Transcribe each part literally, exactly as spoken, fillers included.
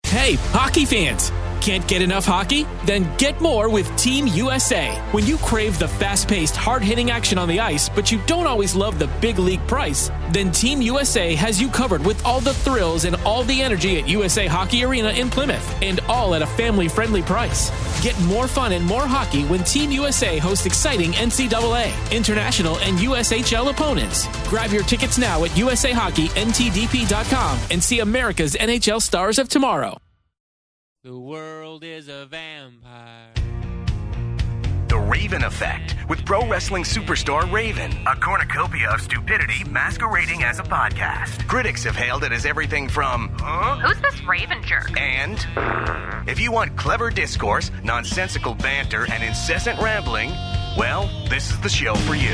Hey, hockey fans! Can't get enough hockey? Then get more with Team U S A. When you crave the fast-paced, hard-hitting action on the ice, but you don't always love the big league price, then Team U S A has you covered with all the thrills and all the energy at U S A Hockey Arena in Plymouth, and all at a family-friendly price. Get more fun and more hockey when Team U S A hosts exciting N C double A, international, and U S H L opponents. Grab your tickets now at U S A Hockey N T D P dot com and see America's N H L stars of tomorrow. The world is a vampire. The Raven Effect with pro wrestling superstar Raven. A cornucopia of stupidity masquerading as a podcast. Critics have hailed it as everything from, huh? Who's this Raven jerk? And if you want clever discourse, nonsensical banter, and incessant rambling, well, this is the show for you.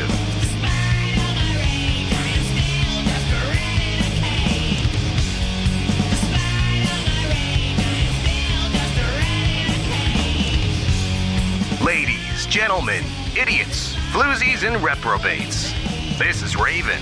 Ladies, gentlemen, idiots, floozies, and reprobates. This is Raven.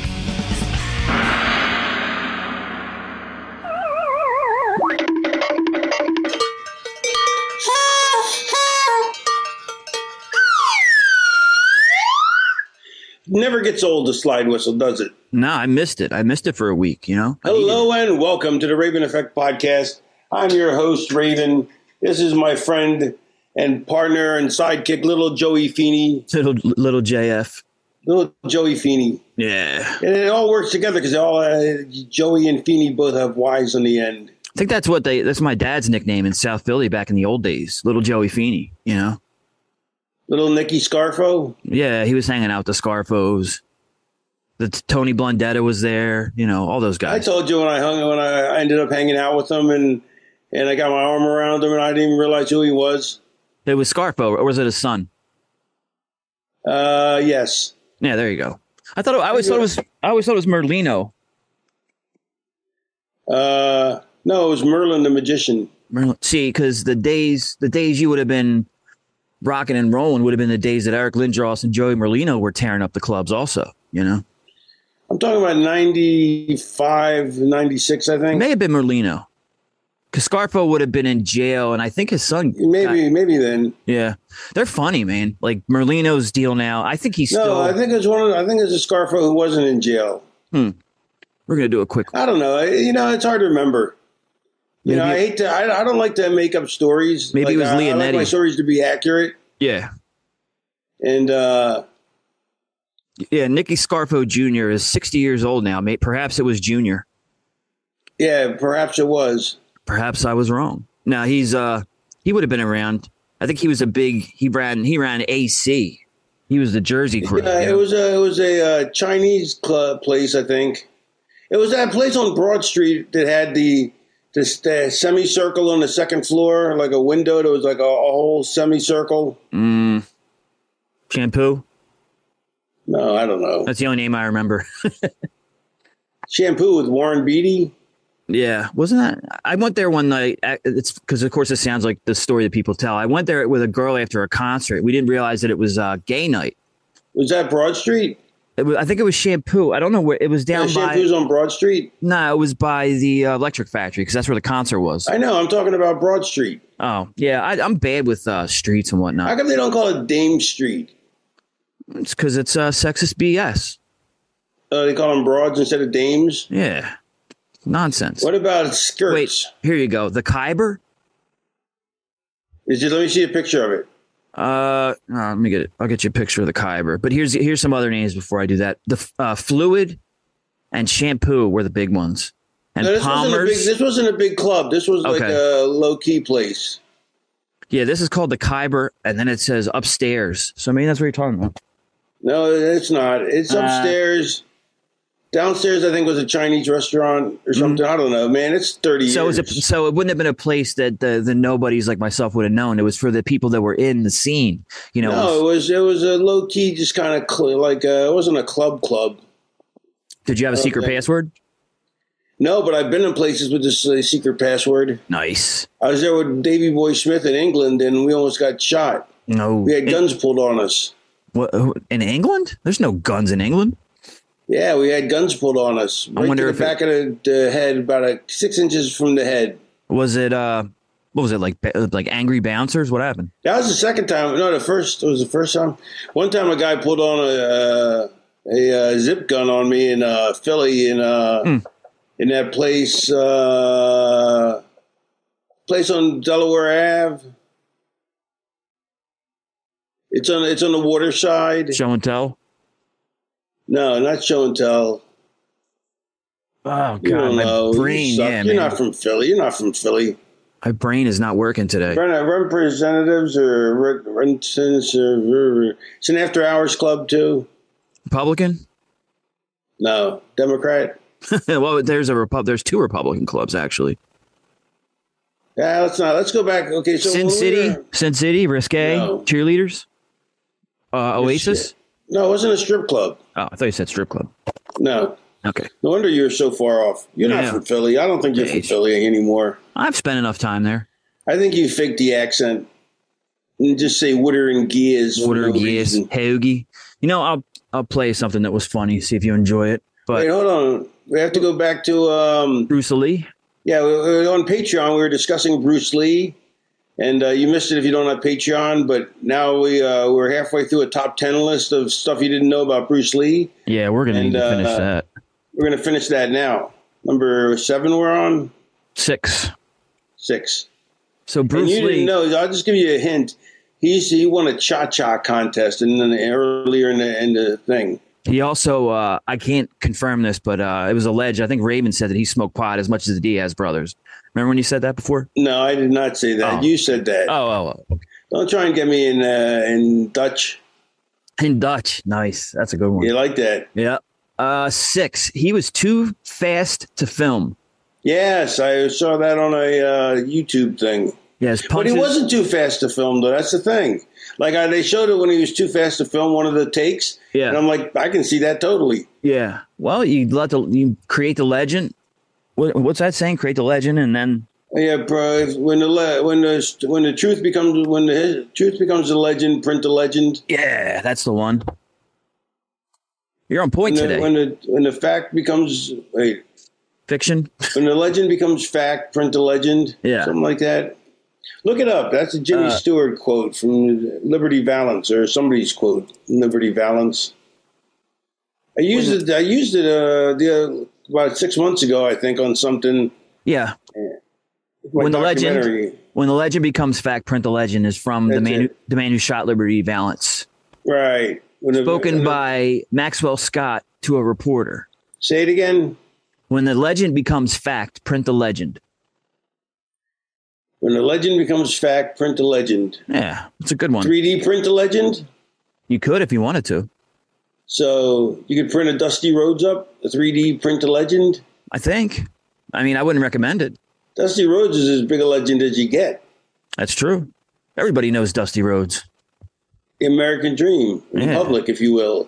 Never gets old, the slide whistle, does it? No, I missed it. I missed it for a week, you know? Hello and welcome to the Raven Effect podcast. I'm your host, Raven. This is my friend and partner and sidekick, little Joey Feeney. Little, little J F. Little Joey Feeney. Yeah. And it all works together because all uh, Joey and Feeney both have Y's on the end. I think that's what they, that's my dad's nickname in South Philly back in the old days. Little Joey Feeney, you know? Little Nicky Scarfo. Yeah, he was hanging out with the Scarfos. The Tony Blundetta was there, you know, all those guys. I told you when I hung when I ended up hanging out with him and, and I got my arm around him and I didn't even realize who he was. It was Scarfo, or was it his son? Uh, yes. Yeah, there you go. I thought it, I always thought it was I always thought it was Merlino. Uh, no, it was Merlin the Magician. Merlin. See, because the days the days you would have been rocking and rolling would have been the days that Eric Lindros and Joey Merlino were tearing up the clubs. Also, you know. I'm talking about ninety-five, ninety-six, I think. It may have been Merlino. Because Scarfo would have been in jail, and I think his son. Maybe, got, maybe then. Yeah, they're funny, man. Like Merlino's deal now. I think he's no. still. I think it's one. Of, I think it's a Scarfo who wasn't in jail. Hmm. We're gonna do a quick. I don't know. You know, it's hard to remember. You maybe know, I hate to. I, I don't like to make up stories. Maybe like, it was I, Leonetti. I like my stories to be accurate. Yeah. And. uh Yeah, Nicky Scarfo Junior is sixty years old now. Mate, perhaps it was Junior. Yeah, perhaps it was. Perhaps I was wrong. Now he's uh he would have been around. I think he was a big he ran he ran A C. He was the Jersey crew. Yeah, you it know? was a it was a uh, Chinese club place, I think. It was that place on Broad Street that had the this the semicircle on the second floor, like a window. There was like a, a whole semicircle. Mm. Shampoo? No, I don't know. That's the only name I remember. Shampoo with Warren Beatty. Yeah, wasn't that? I went there one night. It's because, of course, it sounds like the story that people tell. I went there with a girl after a concert. We didn't realize that it was uh, gay night. Was that Broad Street? It was, I think it was Shampoo. I don't know where it was down yeah, by. Shampoo's on Broad Street. No, nah, it was by the uh, Electric Factory because that's where the concert was. I know. I'm talking about Broad Street. Oh yeah, I, I'm bad with uh, streets and whatnot. How come they don't call it Dame Street? It's because it's uh, sexist B S. Uh, they call them broads instead of dames? Yeah. Nonsense. What about skirts? Wait, here you go. The Khyber? Is it, let me see a picture of it. Uh, no, let me get it. I'll get you a picture of the Khyber. But here's here's some other names before I do that. The uh, Fluid and Shampoo were the big ones. And no, this Palmer's. Wasn't a big, this wasn't a big club. This was like okay. a low-key place. Yeah, this is called the Khyber, and then it says upstairs. So, I mean, that's what you're talking about. No, it's not. It's upstairs. Uh, Downstairs, I think, was a Chinese restaurant or something. Mm-hmm. I don't know, man. It's thirty so years. It, so it wouldn't have been a place that the, the nobodies like myself would have known. It was for the people that were in the scene. You know, no, it was it was a low key, just kind of cl- like uh, it wasn't a club club. Did you have a secret think. password? No, but I've been in places with this uh, secret password. Nice. I was there with Davy Boy Smith in England, and we almost got shot. No, we had guns in, pulled on us. What in England? There's no guns in England. Yeah, we had guns pulled on us. Right I wonder to if the back it, of the, the head, about a six inches from the head. Was it, uh, what was it, like like Angry Bouncers? What happened? That was the second time. No, the first, it was the first time. One time a guy pulled on a, uh, a, uh zip gun on me in uh, Philly in, uh, mm. in that place, uh, place on Delaware Ave. It's on, it's on the water side. Show and Tell? No, not Show and Tell. Oh, God, you don't my know. brain, you yeah, You're man. not from Philly. You're not from Philly. My brain is not working today. Run, representatives or representatives or it's an after hours club too. Republican? No, Democrat. Well, there's a Repu- There's two Republican clubs actually. Yeah, let's not. Let's go back. Okay, so Sin City, we Sin City, Risque, no. Cheerleaders, uh, Oasis. No, it wasn't a strip club. Oh, I thought you said strip club. No. Okay. No wonder you're so far off. You're yeah. not from Philly. I don't think you're from Philly anymore. I've spent enough time there. I think you faked the accent and just say Water and Gears. Water and Gears, Hoagie. You know, I'll I'll play something that was funny. See if you enjoy it. But wait, hold on. We have to go back to um, Bruce Lee. Yeah, we, we, on Patreon we were discussing Bruce Lee, and uh, you missed it if you don't have Patreon. But now we uh, we're halfway through a top ten list of stuff you didn't know about Bruce Lee. Yeah, we're gonna need to finish uh, that. We're going to finish that now. Number seven we're on? Six. Six. So Bruce and you Lee. didn't know. I'll just give you a hint. He's, he won a cha-cha contest in the, earlier in the, in the thing. He also, uh, I can't confirm this, but uh, it was alleged. I think Raven said that he smoked pot as much as the Diaz brothers. Remember when you said that before? No, I did not say that. Oh. You said that. Oh, oh, oh. Okay. Don't try and get me in uh, in Dutch. In Dutch. Nice. That's a good one. You like that? Yeah. Uh, six. He was too fast to film. Yes, I saw that on a uh, YouTube thing. Yes, punches. But he wasn't too fast to film, though. That's the thing. Like I, they showed it when he was too fast to film one of the takes. Yeah, and I'm like, I can see that totally. Yeah. Well, you let the you create the legend. What, what's that saying? Create the legend, and then yeah, bro. When the le- when the when the truth becomes when the truth becomes the legend, print the legend. Yeah, that's the one. You're on point when the, today. When the when the fact becomes wait fiction. When the legend becomes fact, print the legend. Yeah, something like that. Look it up. That's a Jimmy uh, Stewart quote from Liberty Valance, or somebody's quote from Liberty Valance. I used it. I used it uh, the, uh, about six months ago, I think, on something. Yeah. When the legend, when the legend becomes fact, print the legend is from the man, who, the man who shot Liberty Valance. Right. When Spoken the, by Maxwell Scott to a reporter. Say it again. When the legend becomes fact, print the legend. When the legend becomes fact, print the legend. Yeah, it's a good one. three D print the legend? You could if you wanted to. So you could print a Dusty Rhodes up, a three D print a legend? I think. I mean, I wouldn't recommend it. Dusty Rhodes is as big a legend as you get. That's true. Everybody knows Dusty Rhodes. The American Dream, in yeah. public, if you will.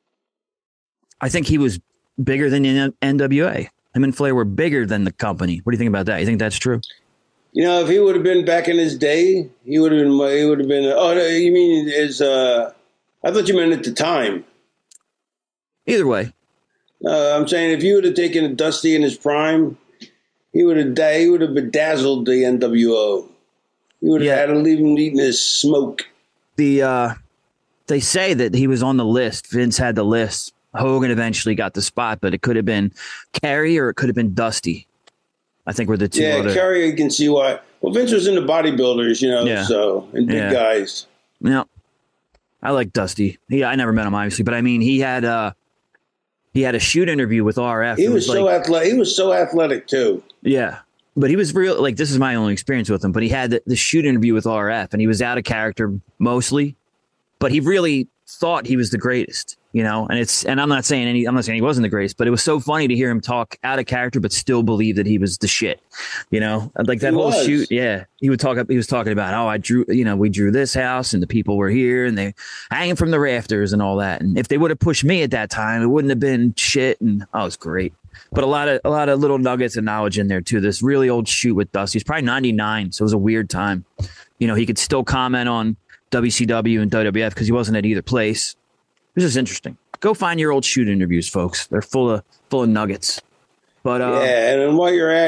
I think he was bigger than the N W A. Him and Flair were bigger than the company. What do you think about that? You think that's true? You know, if he would have been back in his day, he would have been. He would have been. Oh, you mean is? Uh, I thought you meant at the time. Either way, uh, I'm saying if you would have taken Dusty in his prime, he would have. He would have bedazzled the N W O. He would have yeah. had to leave him eating his smoke. The uh, they say that he was on the list. Vince had the list. Hogan eventually got the spot, but it could have been Kerry or it could have been Dusty. I think we're the two. Yeah, other. Kerry, you can see why. Well, Vince was into bodybuilders, you know, yeah. so and big yeah. guys. Yeah, I like Dusty. Yeah, I never met him obviously, but I mean, he had uh he had a shoot interview with R F. He was, was so like, athletic. He was so athletic too. Yeah, but he was real. Like this is my only experience with him, but he had the, the shoot interview with R F, and he was out of character mostly, but he really thought he was the greatest. You know, and it's and I'm not saying any I'm not saying he wasn't the greatest, but it was so funny to hear him talk out of character, but still believe that he was the shit. You know, like that he whole was. shoot. Yeah, he would talk. He was talking about, oh, I drew. You know, we drew this house, and the people were here, and they hanging from the rafters and all that. And if they would have pushed me at that time, it wouldn't have been shit. And oh, it was great. But a lot of a lot of little nuggets of knowledge in there too. This really old shoot with Dusty. He's probably ninety-nine, so it was a weird time. You know, he could still comment on W C W and W W F because he wasn't at either place. It was just interesting. Go find your old shoot interviews, folks. They're full of full of nuggets. But uh, yeah, and while you're at it,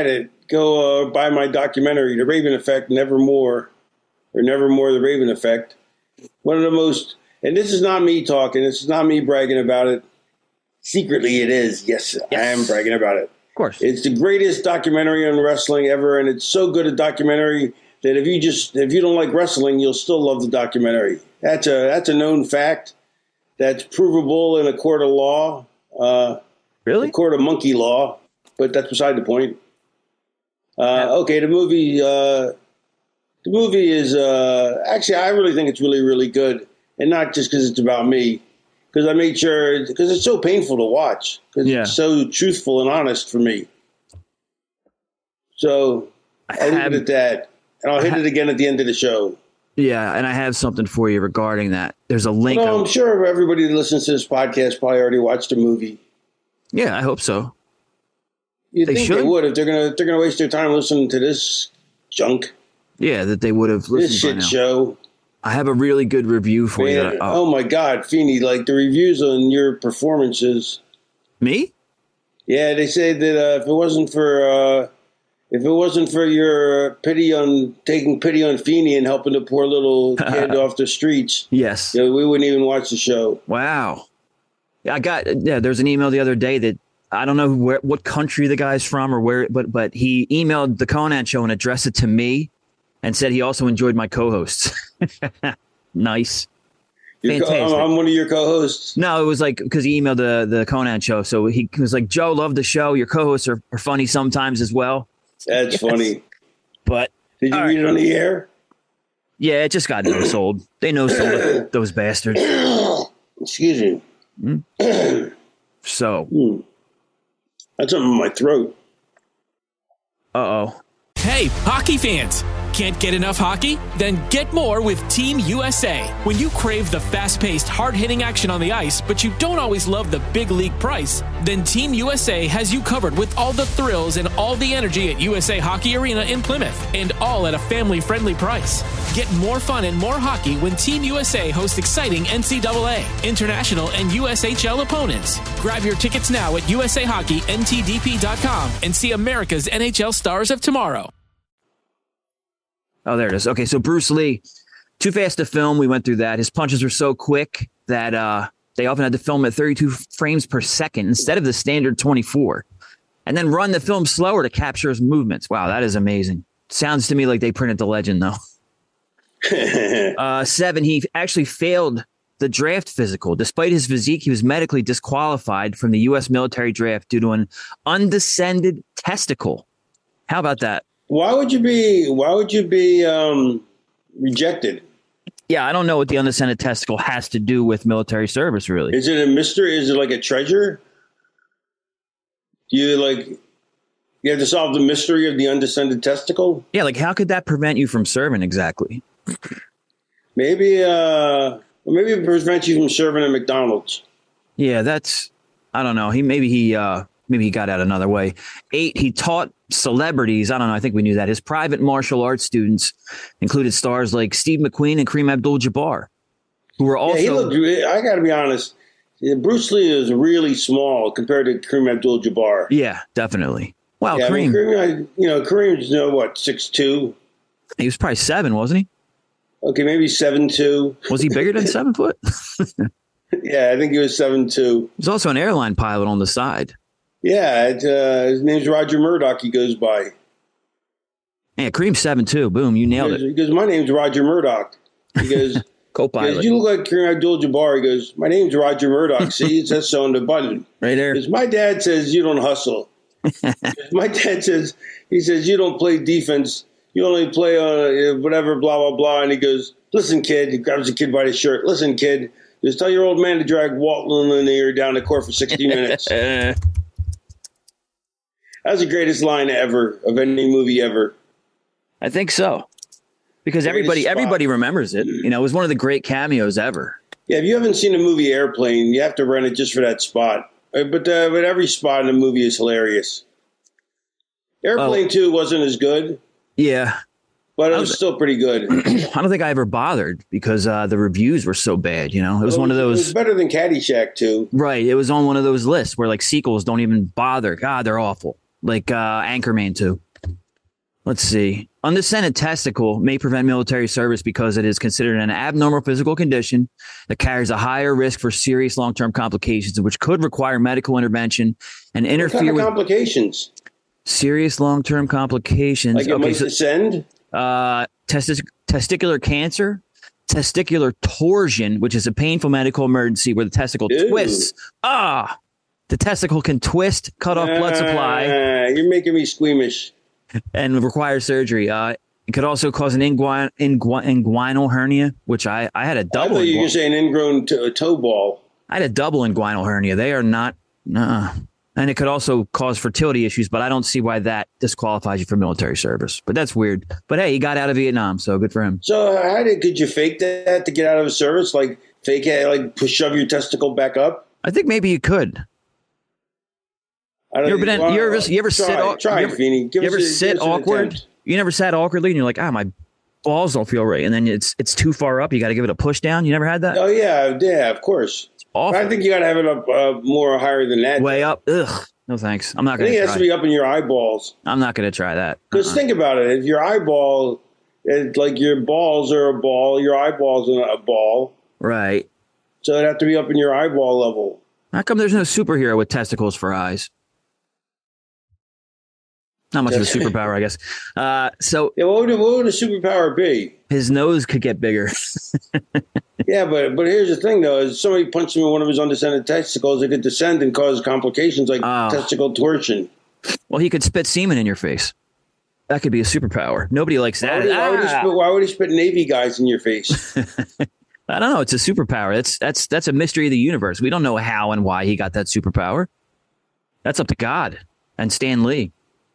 go uh, buy my documentary, The Raven Effect, Nevermore, or Nevermore, The Raven Effect. One of the most, and this is not me talking, this is not me bragging about it. Secretly it is. Yes, yes. I am bragging about it. Of course. It's the greatest documentary on wrestling ever, and it's so good a documentary that if you just if you don't like wrestling, you'll still love the documentary. That's a that's a known fact. That's provable in a court of law. Uh, really? A court of monkey law, but that's beside the point. Uh, okay, the movie. Uh, the movie is uh, actually, I really think it's really, really good, and not just because it's about me. Because I made sure, because it's so painful to watch. Because yeah. it's so truthful and honest for me. So I'll leave it at that, and I'll hit it again at the end of the show. Yeah, and I have something for you regarding that. There's a link. Well, I'm sure everybody that listens to this podcast probably already watched the movie. Yeah, I hope so. You they think should? they would if they're gonna if they're gonna waste their time listening to this junk. Yeah, that they would have listened this shit by now. show. I have a really good review for Man, you. Oh. oh my God, Feeney! Like the reviews on your performances. Me? Yeah, they say that uh, if it wasn't for uh, if it wasn't for your pity on taking pity on Feeney and helping the poor little kid off the streets, yes, you know, we wouldn't even watch the show. Wow. Yeah, I got yeah. There's an email the other day that I don't know where what country the guy's from or where, but but he emailed the Conan show and addressed it to me, and said he also enjoyed my co-hosts. Nice. Fantastic. Co- I'm one of your co-hosts. No, it was like because he emailed the the Conan show, so he was like, "Joe, love the show. Your co-hosts are, are funny sometimes as well." That's yes. funny. But did you read right. it on the air? Yeah, it just got no sold. They no sold those bastards. Excuse me. Mm. So mm. That's something in my throat. Uh oh. Hey, hockey fans! Can't get enough hockey? Then get more with Team U S A. When you crave the fast-paced, hard-hitting action on the ice, but you don't always love the big league price, then Team U S A has you covered with all the thrills and all the energy at U S A Hockey Arena in Plymouth, and all at a family-friendly price. Get more fun and more hockey when Team U S A hosts exciting N C double A, international, and U S H L opponents. Grab your tickets now at U S A Hockey N T D P dot com and see America's N H L stars of tomorrow. Oh, there it is. Okay, so Bruce Lee, Too Fast to Film, we went through that. His punches were so quick that uh, they often had to film at thirty-two frames per second instead of the standard twenty-four. And then run the film slower to capture his movements. Wow, that is amazing. Sounds to me like they printed the legend, though. uh, seven, he actually failed the draft physical. Despite his physique, he was medically disqualified from the U S military draft due to an undescended testicle. How about that? Why would you be? Why would you be um, rejected? Yeah, I don't know what the undescended testicle has to do with military service. Really, is it a mystery? Is it like a treasure? Do you like you have to solve the mystery of the undescended testicle? Yeah, like how could that prevent you from serving exactly? Maybe, uh, maybe it prevents you from serving at McDonald's. Yeah, that's I don't know. He maybe he uh, maybe he got out another way. Eight, he taught celebrities. I don't know. I think we knew that. His private martial arts students included stars like Steve McQueen and Kareem Abdul-Jabbar, who were also. Yeah, he looked, I got to be honest. Bruce Lee is really small compared to Kareem Abdul-Jabbar. Yeah, definitely. Wow, yeah, Kareem. I mean, Kareem, you know, Kareem's you know what six two. He was probably seven, wasn't he? Okay, maybe seven two. Was he bigger than seven foot? Yeah, I think he was seven two. He's also an airline pilot on the side. Yeah, it, uh, his name's Roger Murdoch. He goes by. Yeah, Kareem's seven two. Boom, you nailed he goes, it. He goes, my name's Roger Murdoch. He goes, co-pilot. He goes, you look like Kareem Abdul-Jabbar. He goes, my name's Roger Murdoch. See, it says so on the button. Right there. Because my dad says you don't hustle. My dad says, he says, you don't play defense. You only play on uh, whatever, blah, blah, blah. And he goes, listen, kid. He grabs the kid by the shirt. Listen, kid. Just tell your old man to drag Walt Linear down the court for sixty minutes. That was the greatest line ever of any movie ever. I think so. Because everybody everybody remembers it. You know, it was one of the great cameos ever. Yeah, if you haven't seen the movie Airplane, you have to rent it just for that spot. But uh, but every spot in the movie is hilarious. Airplane oh. two wasn't as good. Yeah. But it was still pretty good. I don't think I ever bothered because uh, the reviews were so bad, you know? It was, it was one of those... It was better than Caddyshack two. Right. It was on one of those lists where like sequels don't even bother. God, they're awful. Like uh, Anchorman two. Let's see. Undescended testicle may prevent military service because it is considered an abnormal physical condition that carries a higher risk for serious long-term complications, which could require medical intervention and interfere what kind of with complications. Serious long-term complications. Like it okay, might so, descend? uh, testis- testicular cancer, testicular torsion, which is a painful medical emergency where the testicle Ew. twists. Ah, the testicle can twist, cut off blood supply, Uh, you're making me squeamish. and require surgery. Uh, it could also cause an inguin- ingu- inguinal hernia, which I, I had a I double. thought you were ingu- going to say an ingrown t- toe ball. I had a double inguinal hernia. They are not, nah. And it could also cause fertility issues, but I don't see why that disqualifies you for military service. But that's weird. But hey, he got out of Vietnam, so good for him. So how did could you fake that to get out of service? Like fake it, like push shove your testicle back up? I think maybe you could. I don't You ever, been, well, you ever, you ever try, sit? au- Try, you it, ever, Feeney. Give you us ever a- sit give us an awkward? attempt. You never sat awkwardly, and you're like, ah, my balls don't feel right, and then it's it's too far up. You got to give it a push down. You never had that? Oh yeah, yeah, of course. Awful. I think you got to have it up uh, more higher than that. Way up. Ugh. No thanks. I'm not I going think to it has try. to be up in your eyeballs. I'm not going to try that. Because Uh-uh. think about it. If your eyeball, it's like your balls are a ball, your eyeballs are a ball. Right. So it'd have to be up in your eyeball level. How come there's no superhero with testicles for eyes? Not much of a superpower, I guess. Uh, so Yeah, what would, what would a superpower be? his nose could get bigger. Yeah, but but here's the thing, though. Is somebody punched him in one of his undescended testicles, it could descend and cause complications like Oh. testicle torsion. Well, he could spit semen in your face. That could be a superpower. Nobody likes Why that. would, he, why, would he Ah! spit, why would he spit Navy guys in your face? I don't know. It's a superpower. That's that's that's a mystery of the universe. We don't know how and why he got that superpower. That's up to God and Stan Lee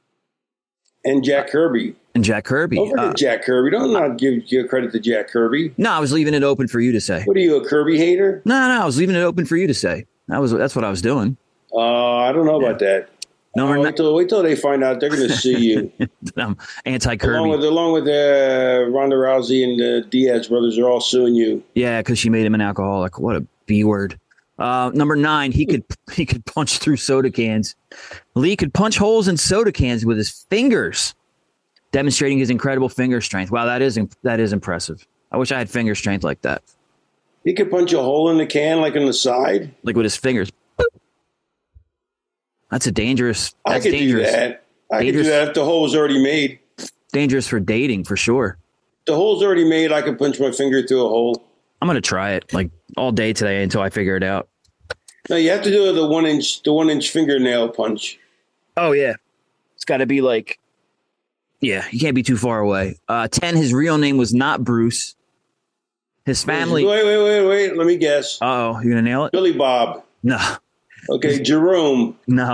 And Jack Kirby. and Jack Kirby. Don't forget Uh, Jack Kirby. Don't not give, give credit to Jack Kirby. no, I was leaving it open for you to say. What are you, a Kirby hater? No, no, I was leaving it open for you to say. That was that's what I was doing. Uh, I don't know about that. No, Uh, we're wait, not. till, wait till they find out. They're going to sue you. I'm anti along with Kirby. along with uh, Ronda Rousey and the Diaz brothers are all suing you. Yeah, because she made him an alcoholic. What a B word. Uh, number nine, he could he could punch through soda cans. Lee could punch holes in soda cans with his fingers, demonstrating his incredible finger strength. Wow, that is that is impressive. I wish I had finger strength like that, He could punch a hole in the can like on the side. like with his fingers. Boop. That's a dangerous. That's I could dangerous. do that. I could Dangerous. do that if the hole was already made. Dangerous for dating for sure. If the hole's already made, I could punch my finger through a hole. I'm gonna try it like all day today until I figure it out. No, you have to do the one inch the one inch fingernail punch. Oh yeah, it's got to be like, yeah, you can't be too far away. Uh, ten. His real name was not Bruce. His family. Wait, wait, wait, wait. Let me guess. Oh, you gonna nail it? Billy Bob. No, Okay, Jerome. no,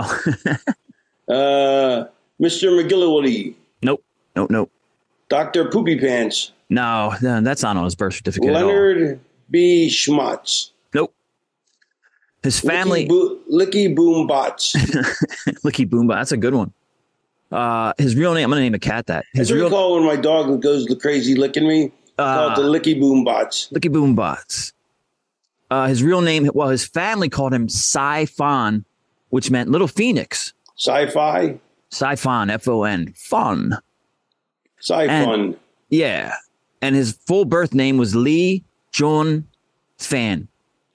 Uh, Mister McGillicuddy. nope, nope, nope. Doctor Poopy Pants. No, no, that's not on his birth certificate at all. Leonard B. Schmutz. Nope. His family. Licky, Bo- Licky Boom Bots. Licky Boomba. That's a good one. Uh, his real name. I'm gonna name a cat that. His That's what we real call when my dog goes crazy licking me. Uh, called the Licky Boom Bots. Licky Boombots. Uh, his real name. Well, his family called him Siphon, which meant little phoenix. Sci-fi. Siphon. F O N. Fun. Sci-fun. Yeah. And his full birth name was Lee Jun Fan.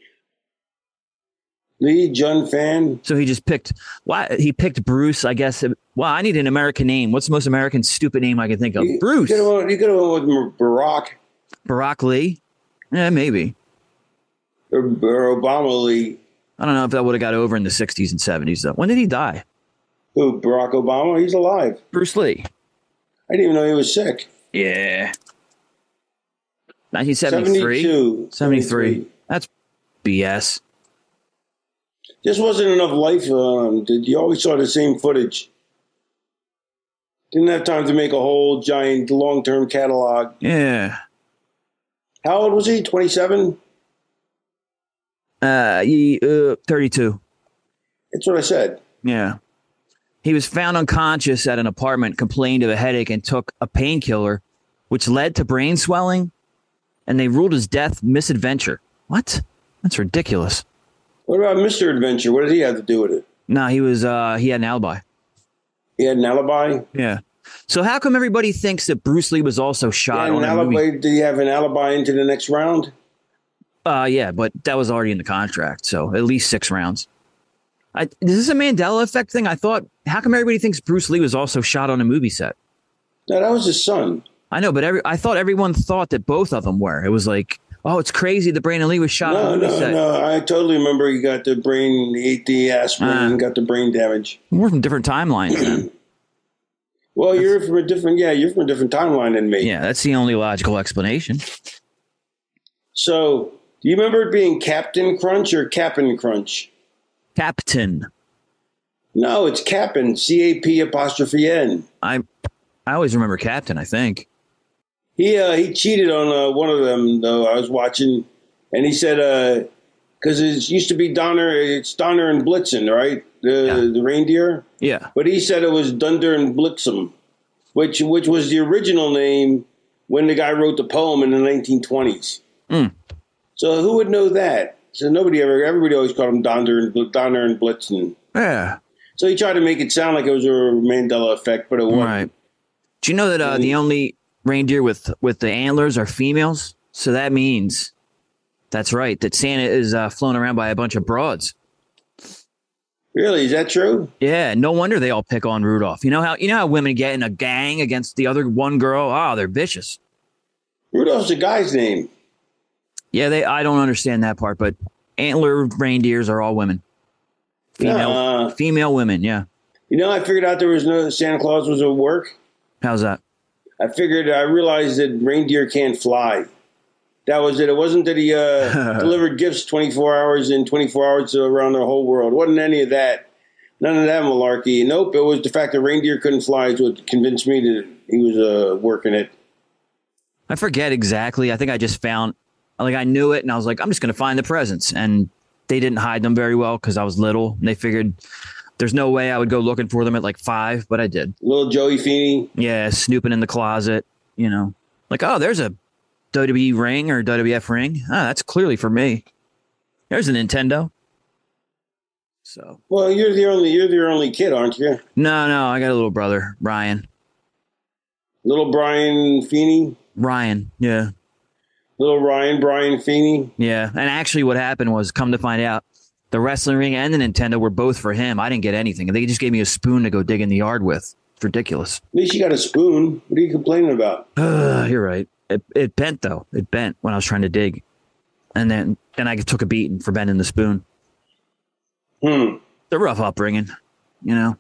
Lee Jun Fan. So he just picked, why he picked Bruce, I guess. Well, I need an American name. What's the most American stupid name I can think of? You- Bruce. You could have you could have went with Barack Barack Lee? Yeah, maybe. or, or Obama Lee. I don't know if that would have got over in the sixties and seventies, though. When did he die? Who, Barack Obama? He's alive. Bruce Lee. I didn't even know he was sick. Yeah. nineteen seventy-three? seventy-two. seventy-three. That's B S. Just wasn't enough life on him. Did you always saw the same footage? Didn't have time to make a whole giant long-term catalog. Yeah. How old was he? twenty-seven? Uh, he, uh, thirty-two. That's what I said. Yeah. He was found unconscious at an apartment, complained of a headache, and took a painkiller, which led to brain swelling, and they ruled his death misadventure. What? That's ridiculous. What about Mister Adventure? What did he have to do with it? No, he was, uh, he had an alibi. He had an alibi? Yeah. So how come everybody thinks that Bruce Lee was also shot Yeah, on an a movie? alibi, do you have an alibi into the next round? Uh, yeah, but that was already in the contract, so at least six rounds. I, is this a Mandela effect thing? I thought, how come everybody thinks Bruce Lee was also shot on a movie set? No, that was his son. I know, but every I thought everyone thought that both of them were. It was like, oh, it's crazy that Brandon Lee was shot No, on a movie no, set. no. I totally remember he got the brain, he ate the aspirin Ah. and got the brain damage. We're from different timelines, then. Well, you're from a different, yeah, you're from a different timeline than me. Yeah, that's the only logical explanation. So, do you remember it being Captain Crunch or Cap'n Crunch? Captain. No, it's Cap'n, C A P apostrophe N. I I always remember Captain, I think. He uh, he cheated on uh, one of them, though, I was watching, and he said, because uh, it used to be Donner, it's Donner and Blitzen, right? The, Yeah. the reindeer? Yeah. But he said it was Dunder and Blitzen, which which was the original name when the guy wrote the poem in the nineteen twenties. Mm. So who would know that? So nobody ever, everybody always called him Donner and, Bl- Donner and Blitzen. Yeah. So he tried to make it sound like it was a Mandela effect, but it wasn't. Right. Do you know that uh, the only reindeer with, with the antlers are females? So that means, that's right, that Santa is uh, flown around by a bunch of broads. Really? Is that true? Yeah, no wonder they all pick on Rudolph. You know how you know how women get in a gang against the other one girl? Oh, they're vicious. Rudolph's a guy's name. Yeah, they. I don't understand that part, but antler reindeers are all women. Female, Uh, female women. Yeah. you know, I figured out there was no Santa Claus was at work. How's that? I figured, I realized that reindeer can't fly. That was it. It wasn't that he uh, delivered gifts twenty-four hours in twenty-four hours around the whole world. It wasn't any of that. None of that malarkey. Nope. It was the fact that reindeer couldn't fly is what convinced me that he was uh, working it. I forget exactly. I think I just found, like, I knew it, and I was like, I'm just going to find the presents, and they didn't hide them very well because I was little, and they figured there's no way I would go looking for them at like five, but I did. Little Joey Feeney. Yeah, snooping in the closet, you know, like, oh, there's a W W E ring or W W F ring. Ah, that's clearly for me. There's a Nintendo. So Well, you're the only you're the only kid, aren't you? no, no, I got a little brother, Ryan. Little Brian Feeney. Ryan, yeah, Little Ryan Brian Feeney. yeah. And actually, what happened was, come to find out, the wrestling ring and the Nintendo were both for him. I didn't get anything. They just gave me a spoon to go dig in the yard with. It's ridiculous. At least you got a spoon. What are you complaining about? Uh, you're right. It it bent though. It bent when I was trying to dig, and then then I took a beating for bending the spoon. Hmm. The rough upbringing, you know.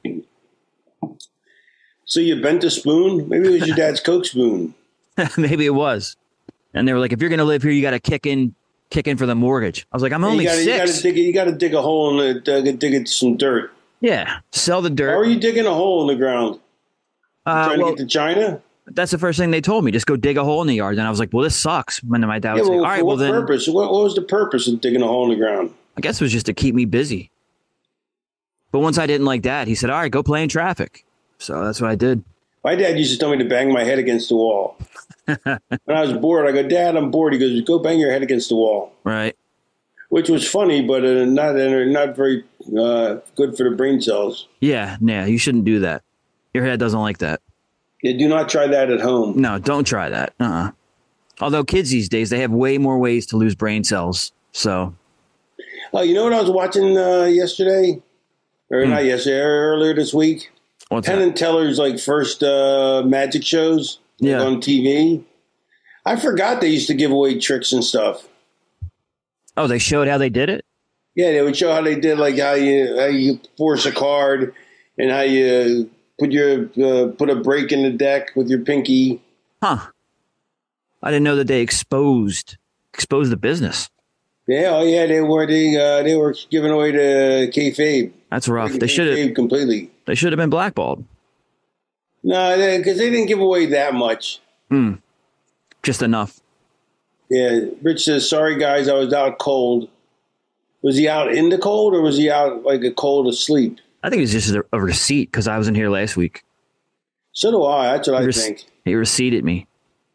So you bent a spoon? Maybe it was your dad's Coke spoon. Maybe it was. And they were like, if you're gonna live here, you got to kick in, kick in for the mortgage. I was like, I'm only you gotta, six. You got to dig. You got to dig a hole in it. Uh, dig it some dirt. Yeah, sell the How dirt. are you digging a hole in the ground? Uh, Trying well, to get to China? that's the first thing they told me. Just go dig a hole in the yard. And I was like, well, this sucks. And then my dad Yeah, was well, like, all right, for well what then, purpose? What, what was the purpose of digging a hole in the ground? I guess it was just to keep me busy. But once I didn't like that, he said, all right, go play in traffic. So that's what I did. My dad used to tell me to bang my head against the wall. When I was bored, I go, Dad, I'm bored. He goes, go bang your head against the wall, Right. which was funny, but uh, not uh, not very uh, good for the brain cells. Yeah, yeah, you shouldn't do that. Your head doesn't like that. Yeah, do not try that at home. No, don't try that. Uh-uh. Although kids these days, they have way more ways to lose brain cells. So, Oh, you know what I was watching uh, yesterday? Or Hmm. not yesterday, earlier this week? what's Penn that? and Teller's like first uh, magic shows like, Yeah. on T V. I forgot they used to give away tricks and stuff. Oh, they showed how they did it? Yeah, they would show how they did, like how you how you force a card and how you put your uh, put a break in the deck with your pinky. Huh. I didn't know that they exposed exposed the business. Yeah, oh yeah, they were they uh, they were giving away the kayfabe. That's rough. They should have Kayfabe completely. they should have been blackballed. No, because they, they didn't give away that much. Hmm. Just enough. Yeah, Rich says, "Sorry guys, I was out cold." Was he out in the cold, or was he out like a cold asleep? I think it's just a, a receipt because I wasn't here last week. So do I. That's what I Rec- think. He receipted me.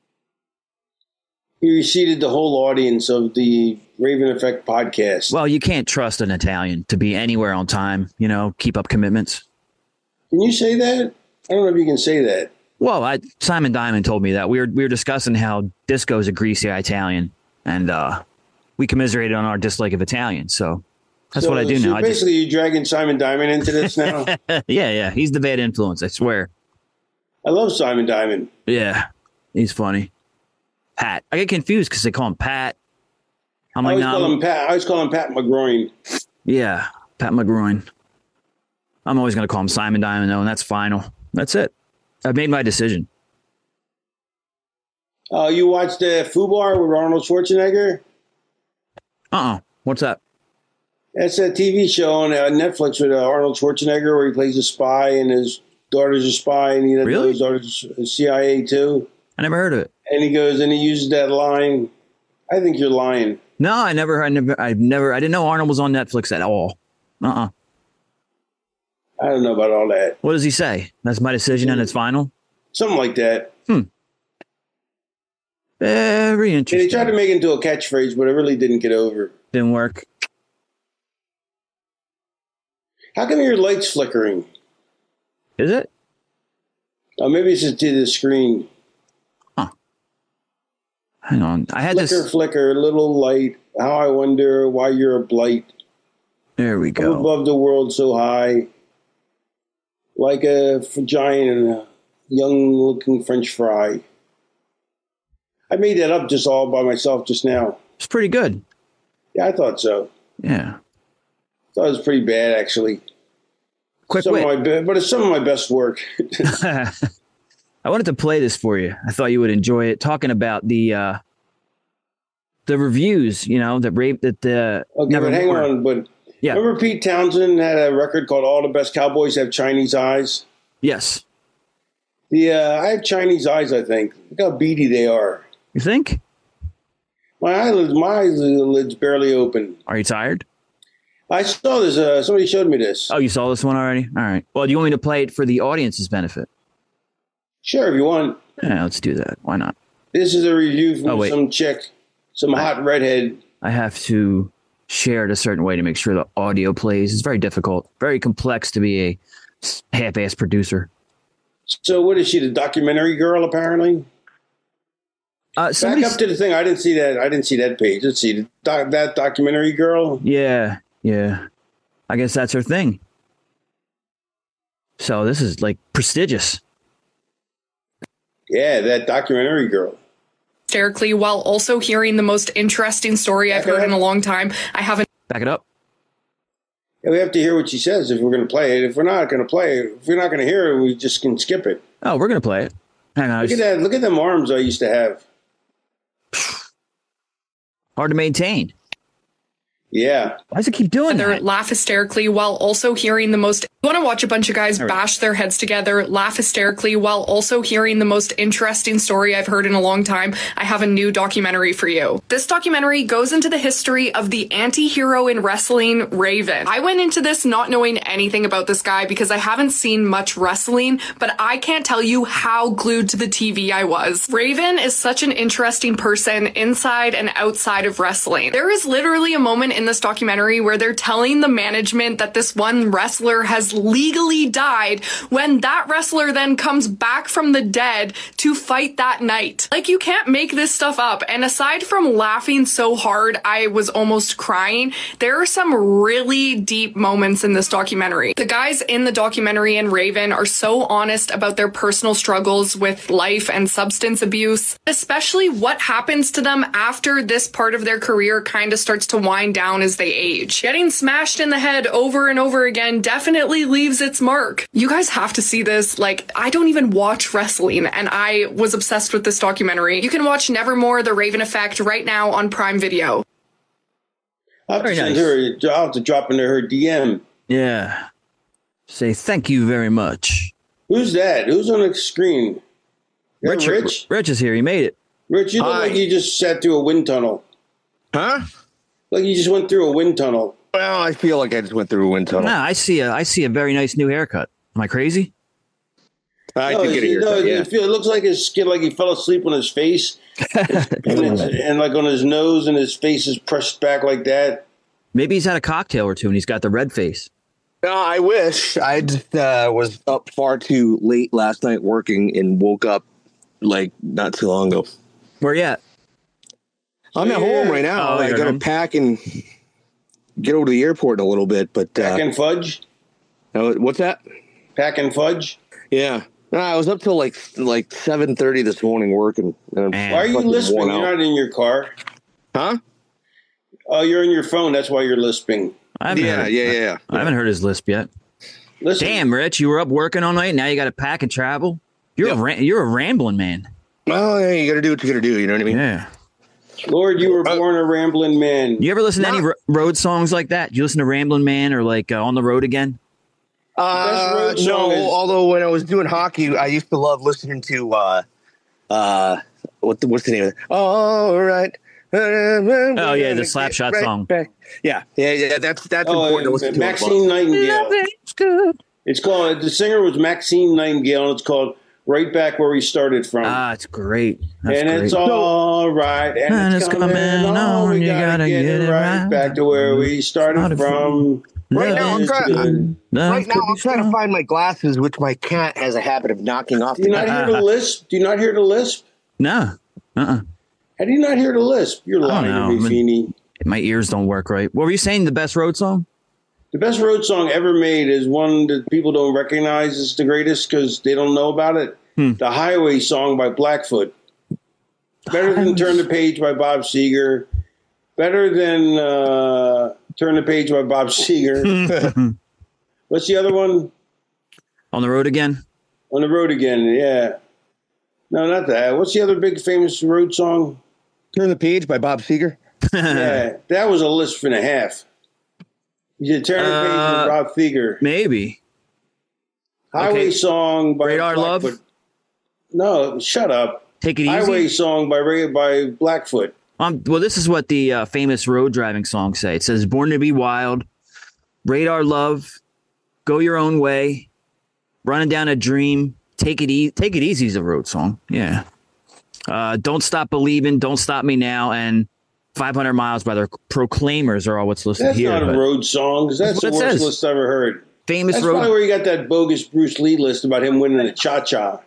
He receded the whole audience of the Raven Effect podcast. Well, you can't trust an Italian to be anywhere on time, you know, keep up commitments. Can you say that? I don't know if you can say that. Well, I, Simon Diamond told me that we were we were discussing how Disco is a greasy Italian, and uh, we commiserated on our dislike of Italian. So that's so, what I do so now. Basically, I you're dragging Simon Diamond into this now. just, yeah, yeah, he's the bad influence. I swear. I love Simon Diamond. Yeah, he's funny. Pat. I get confused because they call him Pat. I'm I like, always no. call him Pat. I always call him Pat McGroin. Yeah, Pat McGroin. I'm always going to call him Simon Diamond, though, and that's final. That's it. I've made my decision. Uh, you watched uh, Fubar with Arnold Schwarzenegger? Uh-uh. What's that? That's a T V show on uh, Netflix with uh, Arnold Schwarzenegger where he plays a spy and his daughter's a spy and he doesn't know Really? his daughter's a C I A too. I never heard of it. And he goes and he uses that line. I think you're lying. No, I never, I never, I've never, I didn't know Arnold was on Netflix at all. Uh-uh. I don't know about all that. What does he say? That's my decision and it's final? Something like that. Very And interesting. he tried to make it into a catchphrase, but it really didn't get over. Didn't work. How come your light's flickering? Is it? Oh, maybe it's just to the screen. Hang on. I had Flicker, this. flicker, little light. How I wonder why you're a blight. There we Up go. above the world so high. Like a f- giant and a young-looking French fry. I made that up just all by myself just now. It's pretty good. Yeah, I thought so. Yeah. Thought it was pretty bad, actually. Quick Some of wit. my be- but it's some of my best work. I wanted to play this for you. I thought you would enjoy it. Talking about the uh, the reviews, you know, that rape that the Okay, but hang Nevermore- on. But Yeah. remember Pete Townsend had a record called "All the Best Cowboys Have Chinese Eyes." Yes. The uh, I have Chinese eyes. I think. Look how beady they are. You think? My eyelids, my eyelids barely open. Are you tired? I saw this. Uh, somebody showed me this. Oh, you saw this one already? All right. Well, do you want me to play it for the audience's benefit? Sure, if you want. Yeah, let's do that. Why not? This is a review from Oh, wait. some chick, some hot redhead. I have to share it a certain way to make sure the audio plays. It's very difficult, very complex to be a half-ass producer. So what is she? The documentary girl, apparently. Uh, Back somebody's- up to the thing. I didn't see that. I didn't see that page. Let's see the doc, that documentary girl. Yeah, yeah. I guess that's her thing. So this is like prestigious. Yeah, that documentary girl. hysterically while also hearing the most interesting story I've heard in a long time. I haven't. Back it up. Yeah, we have to hear what she says if we're going to play it. If we're not going to play it, if we're not going to hear it, we just can skip it. Oh, we're gonna play it. Hang on. I Look at just- that! Look at them arms I used to have. Hard to maintain. Yeah. Why does it keep doing Together, that? laugh hysterically while also hearing the most. You want to watch a bunch of guys right. bash their heads together, laugh hysterically while also hearing the most interesting story I've heard in a long time. I have a new documentary for you. This documentary goes into the history of the anti-hero in wrestling, Raven. I went into this not knowing anything about this guy because I haven't seen much wrestling, but I can't tell you how glued to the T V I was. Raven is such an interesting person inside and outside of wrestling. There is literally a moment in this documentary where they're telling the management that this one wrestler has legally died when that wrestler then comes back from the dead to fight that night. Like, you can't make this stuff up. And aside from laughing so hard I was almost crying, there are some really deep moments in this documentary. The guys in the documentary and Raven are so honest about their personal struggles with life and substance abuse, especially what happens to them after this part of their career kind of starts to wind down as they age. Getting smashed in the head over and over again definitely leaves its mark. You guys have to see this. Like, I don't even watch wrestling, and I was obsessed with this documentary. You can watch Nevermore, The Raven Effect right now on Prime Video. I'll have, to Very send nice. her, I'll have to drop into her D M. Yeah. Say thank you very much. Who's that? Who's on the screen? Is that Rich, Rich? Rich is here. He made it. Rich, you look Hi. like you just sat through a wind tunnel. Huh? Like you just went through a wind tunnel. Well, I feel like I just went through a wind tunnel. Nah, I see a I see a very nice new haircut. Am I crazy? I no, did get a it, no, haircut, it, yeah. feel- it looks like his skin, like he fell asleep on his face, and, it's- and like on his nose, and his face is pressed back like that. Maybe he's had a cocktail or two and he's got the red face. No, I wish. I just uh, was up far too late last night working and woke up like not too long ago. Where you at? I'm at home right now. Oh, I you're got to home. pack and get over to the airport in a little bit. But uh, Pack and fudge? uh, what's that? Pack and fudge? Yeah. No, I was up till like like seven thirty this morning working. And I'm Man. Why are you fucking lisping? worn You're out. not in your car. Huh? Oh, you're in your phone. That's why you're lisping. I haven't Yeah, heard, yeah, yeah, yeah. I haven't heard his lisp yet. Listen, Damn, Rich, you were up working all night. Now you got to pack and travel. You're Yep. a ran- you're a rambling man. Well, yeah, you got to do what you got to do. You know what I mean? Yeah. Lord, you were born a rambling man. You ever listen to any Not- ro- road songs like that? You listen to Ramblin' Man or like uh, On the Road Again? Uh, best road no, song is- although when I was doing hockey, I used to love listening to uh, uh, what the, what's the name of it? All right. Oh yeah, the Slapshot song. Yeah, yeah, yeah. That's that's Oh, important to listen to. Maxine Nightingale. good. It's called, the singer was Maxine Nightingale, and it's called Right Back Where We Started From. Ah, it's great. That's and great. it's all right, and, And it's it's coming coming on. on, We you gotta, gotta get, get it it right, right. back to where we started, Started from. Right now, I'm It's trying. good. Right now, could I'm be trying to strong. find my glasses, which my cat has a habit of knocking off. Do you not hear the lisp? Do you not hear the lisp? No. Uh-uh. How do you not hear the lisp? You're I don't lying know. to me, I mean- Feeney. My ears don't work right. What were you saying? The best road song? The best road song ever made is one that people don't recognize as the greatest because they don't know about it. Hmm. The Highway Song by Blackfoot. Better than Turn the Page by Bob Seger. Better than uh, Turn the Page by Bob Seger. What's the other one? On the Road Again? On the Road Again, yeah. No, not that. What's the other big famous road song? Turn the Page by Bob Seger. Yeah, that was a lisp and a half. You did Turn the Page Uh, with Bob Seger. Maybe. Highway okay. Song by Radar Love? Blackfoot. No, shut up. Take it easy. Highway Song by Ray, by Blackfoot. Um, well, this is what the uh, famous road driving songs say. It says, Born to be Wild, Radar Love, Go Your Own Way, Running Down a Dream, Take It, e- Take it Easy is a road song. Yeah. Uh, Don't Stop Believing, Don't Stop Me Now, and five hundred miles by the Proclaimers are all what's listed That's here. not a but road song. That's That's the what it worst says. list I've ever heard. famous That's road. probably where you got that bogus Bruce Lee list about him winning a cha-cha.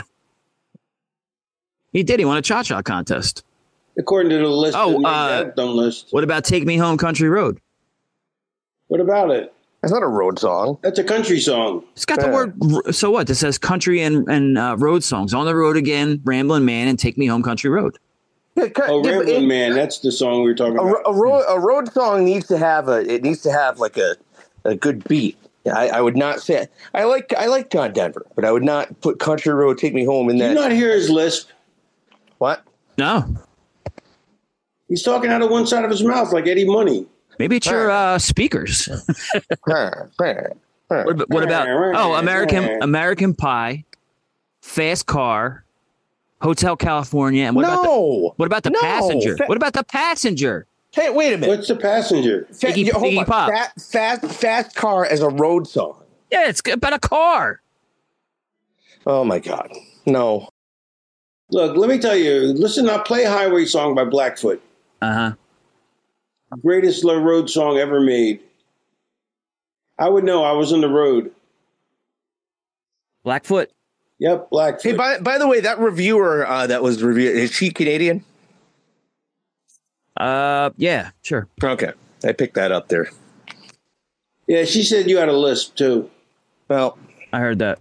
He did. He won a cha-cha contest. According to the list. Oh, that made uh, that dumb list. What about Take Me Home Country Road? What about it? That's not a road song. That's a country song. It's got the Yeah. word. So what? This says country and, and uh, road songs. On the Road Again, Ramblin' Man, and Take Me Home Country Road. Yeah, ca- Oh, yeah, but Ramblin' it- Man. That's the song we were talking A, about. ro- a road a road song needs to have a it needs to have like a, a good beat. I, I would not say I like I like John Denver, but I would not put Country Road Take Me Home in Did that. you not hear his lisp? What? No. He's talking out of one side of his mouth like Eddie Money. Maybe it's your uh, speakers. What about, what about oh American American Pie, Fast Car, Hotel California, and what about the, no. what about the No. passenger? Fa- What about the passenger? Hey, wait a minute. What's the passenger? Fa- Iggy- yeah, hold Iggy on. Pop. Fa- fast, fast Car as a road song. Yeah, it's about a car. Oh my God. No. Look, let me tell you. Listen, I play Highway Song by Blackfoot. Uh huh. Greatest low road song ever made. I would know. I was on the road. Blackfoot. Yep, Blackfoot. Hey, by by the way, that reviewer uh, that was reviewed, is she Canadian? Uh, yeah, sure. Okay, I picked that up there. Yeah, she said you had a lisp too. Well, I heard that.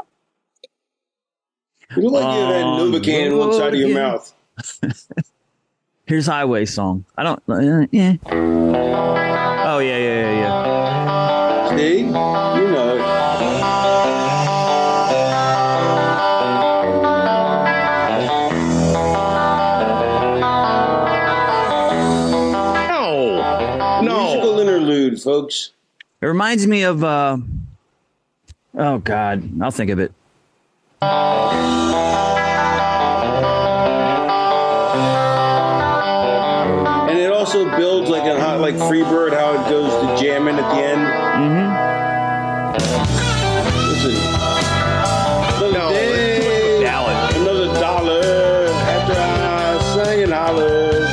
You look like you had Um, Novocaine in one side of your yeah. mouth. Here's Highway Song. I don't. Uh, yeah. Oh yeah, yeah, yeah, yeah. See? You know it. no, Musical no. interlude, folks. It reminds me of. Uh, oh God, I'll think of it. And it also builds like a hot, like Freebird, how it goes to jamming at the end. Mm-hmm. Listen. Another No, day, Ballad. another dollar after I sang and hollered.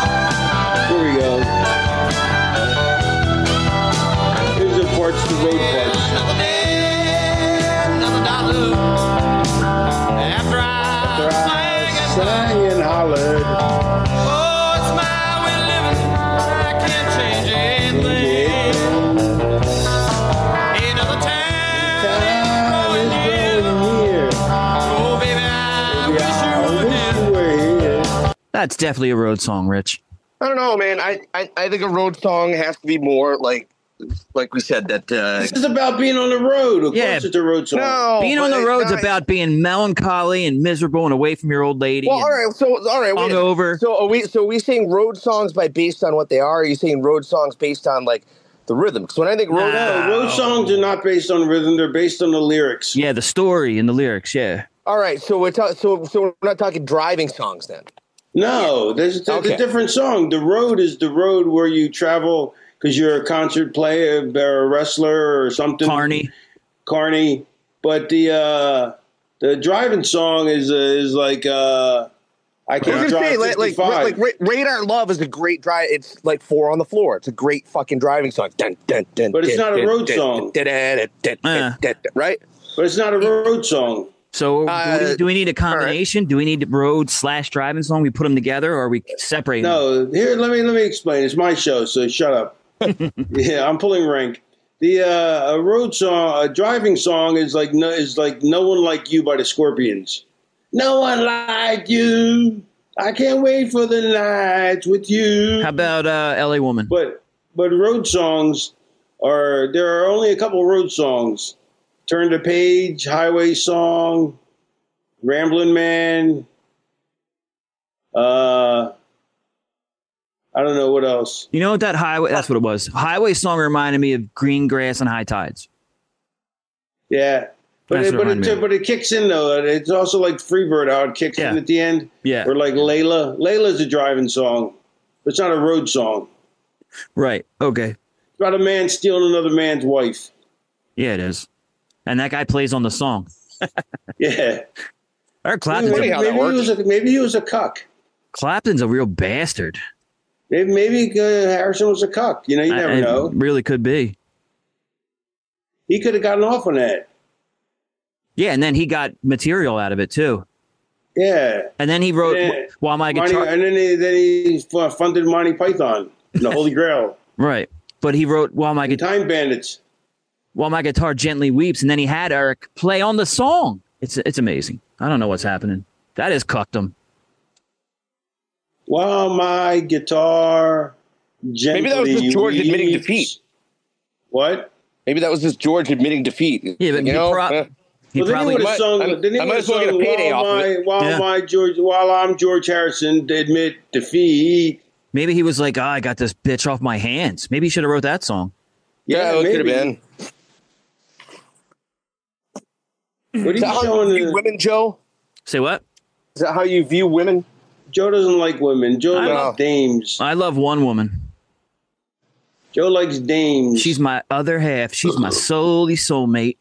Here we go. Here's the parts, the road That's definitely a road song, Rich. I don't know, man. I, I, I think a road song has to be more like, like we said that. Uh, This is about being on the road. Of Yeah. course, it's a road song. no, Being on the but road's not- about being melancholy and miserable and away from your old lady. Well, and all right. So, all right. wait. hungover. So, are we? So, are we saying road songs by based on what they are? Or are you saying road songs based on like the rhythm? Because when I think road, Nah. No, road songs are not based on rhythm; they're based on the lyrics. Yeah, the story and the lyrics. Yeah. all right. So we're ta- so so we're not talking driving songs then. No, there's, there's Okay. a different song. The road is the road where you travel because you're a concert player or a wrestler or something. Carney. Carney. But the uh, the driving song is uh, is like uh, I I was can't gonna drive say like like, fifty-five. like Ra- Radar Love is a great drive. It's like Four on the Floor. It's a great fucking driving song. Dun, dun, dun, But it's dun, not a dun, road dun, song. dun, dun, dun, dun, dun, Uh. dun, dun, right? But it's not a road song. So Uh, do, we, do we need a combination? Do we need road slash driving song? We put them together, or are we separating? them? No, here let me let me explain. It's my show, so shut up. Yeah, I'm pulling rank. The uh, a road song, a driving song is like no, is like "No One Like You" by the Scorpions. No one like you. I can't wait for the nights with you. How about uh, L A Woman? But but road songs are there are only a couple road songs. Turn the Page, Highway Song, Ramblin' Man. Uh, I don't know what else. You know what that highway? That's what it was. Highway song reminded me of Green Grass and High Tides. Yeah, but That's it, what but reminded it, me. but it kicks in though. It's also like Freebird how it kicks Yeah. in at the end. Yeah. Or like Layla. Layla's a driving song. But it's not a road song. Right. Okay. It's about a man stealing another man's wife. Yeah, it is. And that guy plays on the song. Yeah. Eric Clapton's Maybe, funny a, how that maybe he was works. a, maybe he was a cuck. Clapton's a real bastard. Maybe, maybe uh, Harrison was a cuck. You know, you never I- I- know. Really could be. He could have gotten off on that. Yeah, and then he got material out of it too. Yeah. And then he wrote Yeah. "While My Monty, Guitar." and then he, then he fu- funded Monty Python and the Holy Grail. Right, but he wrote "While My And Guitar." Time Bandits. While My Guitar Gently Weeps, and then he had Eric play on the song. It's it's amazing. I don't know what's happening. That is cuckdom. While my guitar gently Maybe that was just George admitting weeps. defeat. What? Maybe that was just George admitting defeat. Yeah, but you he know, pro- eh, He Well, then he probably would have might- sung. I'm- Then he I might would have as well sung get a payday while off of my, it. while Yeah. my George, while I'm George Harrison, to admit defeat. maybe he was like, oh, I got this bitch off my hands. Maybe he should have wrote that song. yeah, it could have maybe. been. What are Is you that how showing? you view the- women, Joe? Say what? Is that how you view women? Joe doesn't like women. Joe I likes love- dames. I love one woman. Joe likes dames. She's my other half. She's my soully soulmate.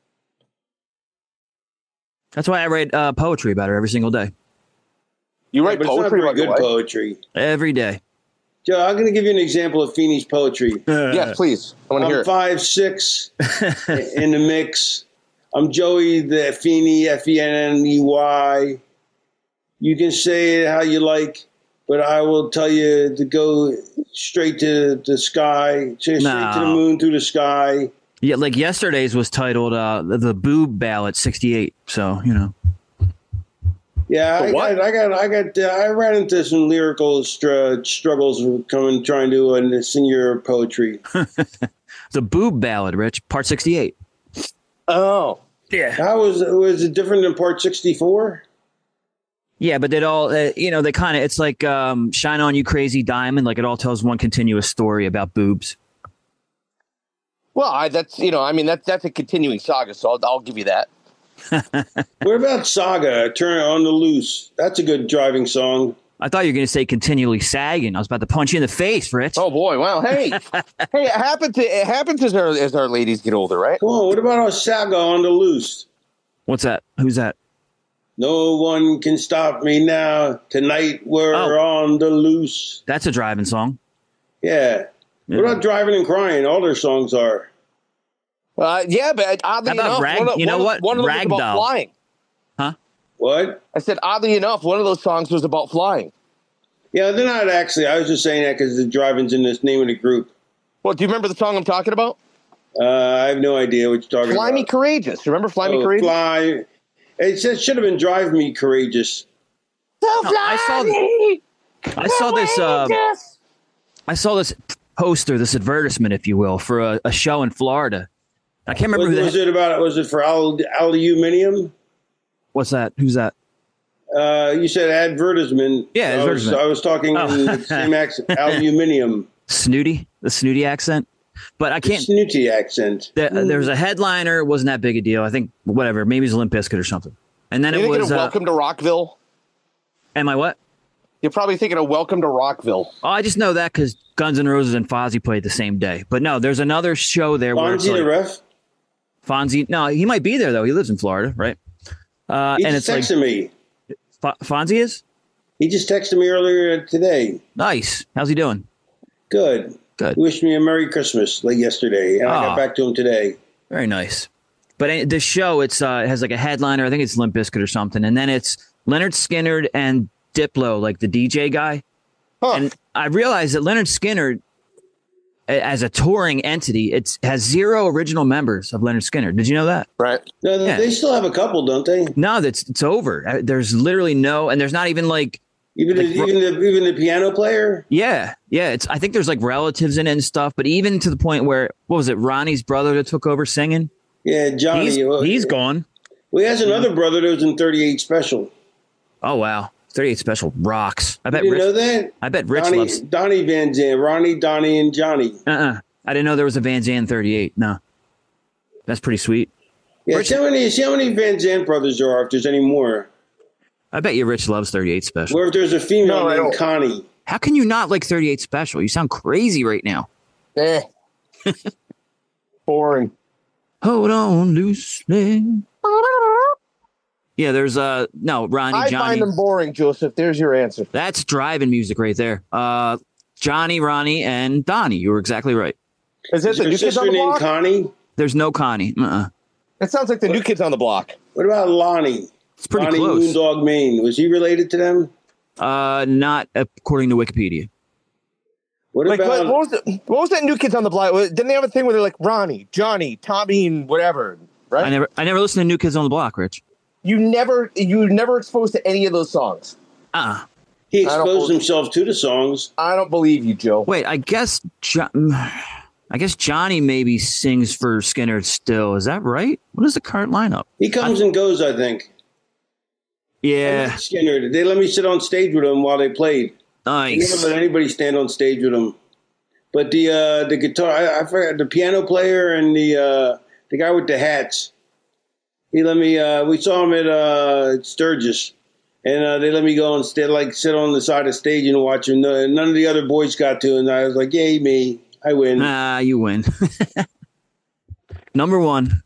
That's why I write uh, poetry about her every single day. You Yeah, write but it's not poetry very about your good wife? poetry. Every day. Joe, I'm going to give you an example of Feeney's poetry. Yes, please. I want to hear I'm it. five six in the mix. I'm Joey the Feeney, F E N N E Y. You can say it how you like, but I will tell you to go straight to the sky, straight No. to the moon, through the sky. Yeah, like yesterday's was titled uh, "The the Boob Ballad sixty-eight." So you know, Yeah, I what? got, I got, I got, uh, I ran into some lyrical str- struggles coming trying to uh, sing your poetry. the Boob Ballad, Rich, part sixty-eight. Oh. Yeah, How was was it different than part sixty-four? yeah, but it all uh, you know they kind of it's like um, "Shine On You Crazy Diamond," like it all tells one continuous story about boobs. Well, I, that's, you know, I mean, that, that's a continuing saga, so I'll, I'll give you that. What about Saga? Turn on the loose. That's a good driving song. I thought you were going to say "Continually Sagging." I was about to punch you in the face, Rich. Oh, boy. Wow. Hey. hey, it happens, to, it happens as our, as our ladies get older, right? Come on, what about our Saga on the loose? What's that? Who's that? No one can stop me now. Tonight we're Oh. on the loose. That's a driving song. Yeah. Yeah. What about Driving and Crying? All their songs are. Uh, yeah, but oddly How about enough, rag- one of, you know one what? Of, one of them was about Ragdoll. flying. What? I said, oddly enough, one of those songs was about flying. Yeah, they're not actually. I was just saying that because the driving's in this name of the group. Well, do you remember the song I'm talking about? Uh, I have no idea what you're talking Fly about. Me Courageous. Remember Fly Me Oh, Courageous? Fly. It said, should have been Drive Me Courageous. So No, I saw the- I saw this. Uh, I saw this poster, this advertisement, if you will, for a, a show in Florida. I can't remember Was, who was that. it about? Was it for al- aluminium? What's that? Who's that? Uh, you said advertisement. Yeah, I was, advertisement. I was talking Oh. in the same accent. Aluminium. Snooty, the snooty accent. But I can't. Snooty accent. There, there was a headliner. It wasn't that big a deal. I think whatever. Maybe it was Limp Bizkit or something. And then You're it thinking was. of Uh, Welcome to Rockville? am I what? You're probably thinking of Welcome to Rockville. Oh, I just know that because Guns N' Roses and Fozzy played the same day. But no, there's another show there where it's Fonzie like, the ref. Fonzie. No, he might be there though. He lives in Florida, right? Uh, He and just it's texted like me. F- Fonzie is He just texted me earlier today. nice. How's he doing? Good. Good. He wished me a Merry Christmas like yesterday, and I Ah. got back to him today. Very nice. But uh, the show, it's uh, it has like a headliner. I think it's Limp Bizkit or something, and then it's Leonard Skinner and Diplo, like the D J guy. Huh. And I realized that Leonard Skinner, a- as a touring entity, it has zero original members of Leonard Skinner. Did you know that? Right. No, they- Yeah. they still have a couple, don't they? No, that's it's over. Uh, There's literally no, and there's not even like, Even Like, the, even the even the piano player. yeah, yeah. It's I think there's like relatives in it and stuff, but even to the point where what was it, Ronnie's brother that took over singing? Yeah, Johnny. He's well, he's gone. Well, he has another brother that was in thirty-eight Special. Oh wow, thirty-eight Special rocks. I You bet didn't Rich. know that? I bet Rich Donnie, loves. Donnie Van Zandt, Ronnie, Donnie, and Johnny. Uh-uh. I didn't know there was a Van Zandt thirty-eight. No, that's pretty sweet. Yeah, Rich- see how many see how many Van Zandt brothers there are, if there's any more. I bet you Rich loves thirty-eight Special. Or if there's a female No, I named don't. Connie. How can you not like thirty-eight Special? You sound crazy right now. Eh. Boring. Hold on loosely. Yeah, there's uh no Ronnie I Johnny. find them boring, Joseph. There's your answer. That's driving music right there. Uh, Johnny, Ronnie, and Donnie. You were exactly right. Is that Is the there a new kids sister on the named block? Connie? There's no Connie. Uh-uh. That sounds like the new kids on the block. What about Lonnie? It's pretty Lonnie close. Moondog Maine. Was he related to them? Uh, not according to Wikipedia. What Like, about what, what was the, what was that new kids on the block? Didn't they have a thing where they're like Ronnie, Johnny, Tommy, and whatever? Right? I never, I never listened to New Kids on the Block, Rich. You never, you were never exposed to any of those songs. Uh-uh. he I don't exposed believe- himself to the songs? I don't believe you, Joe. Wait, I guess, jo- I guess Johnny maybe sings for Skinner still. Is that right? What is the current lineup? He comes and goes, I think. Yeah, Skinner. They let me sit on stage with him while they played. They nice. never let anybody stand on stage with him. But the uh, the guitar, I, I forgot the piano player and the uh, the guy with the hats. He let me. Uh, we saw him at uh, Sturgis, and uh, they let me go and stay, like sit on the side of the stage and watch him. No- None of the other boys got to, and I was like, "Yay, me! I win." Ah, you win. Number one.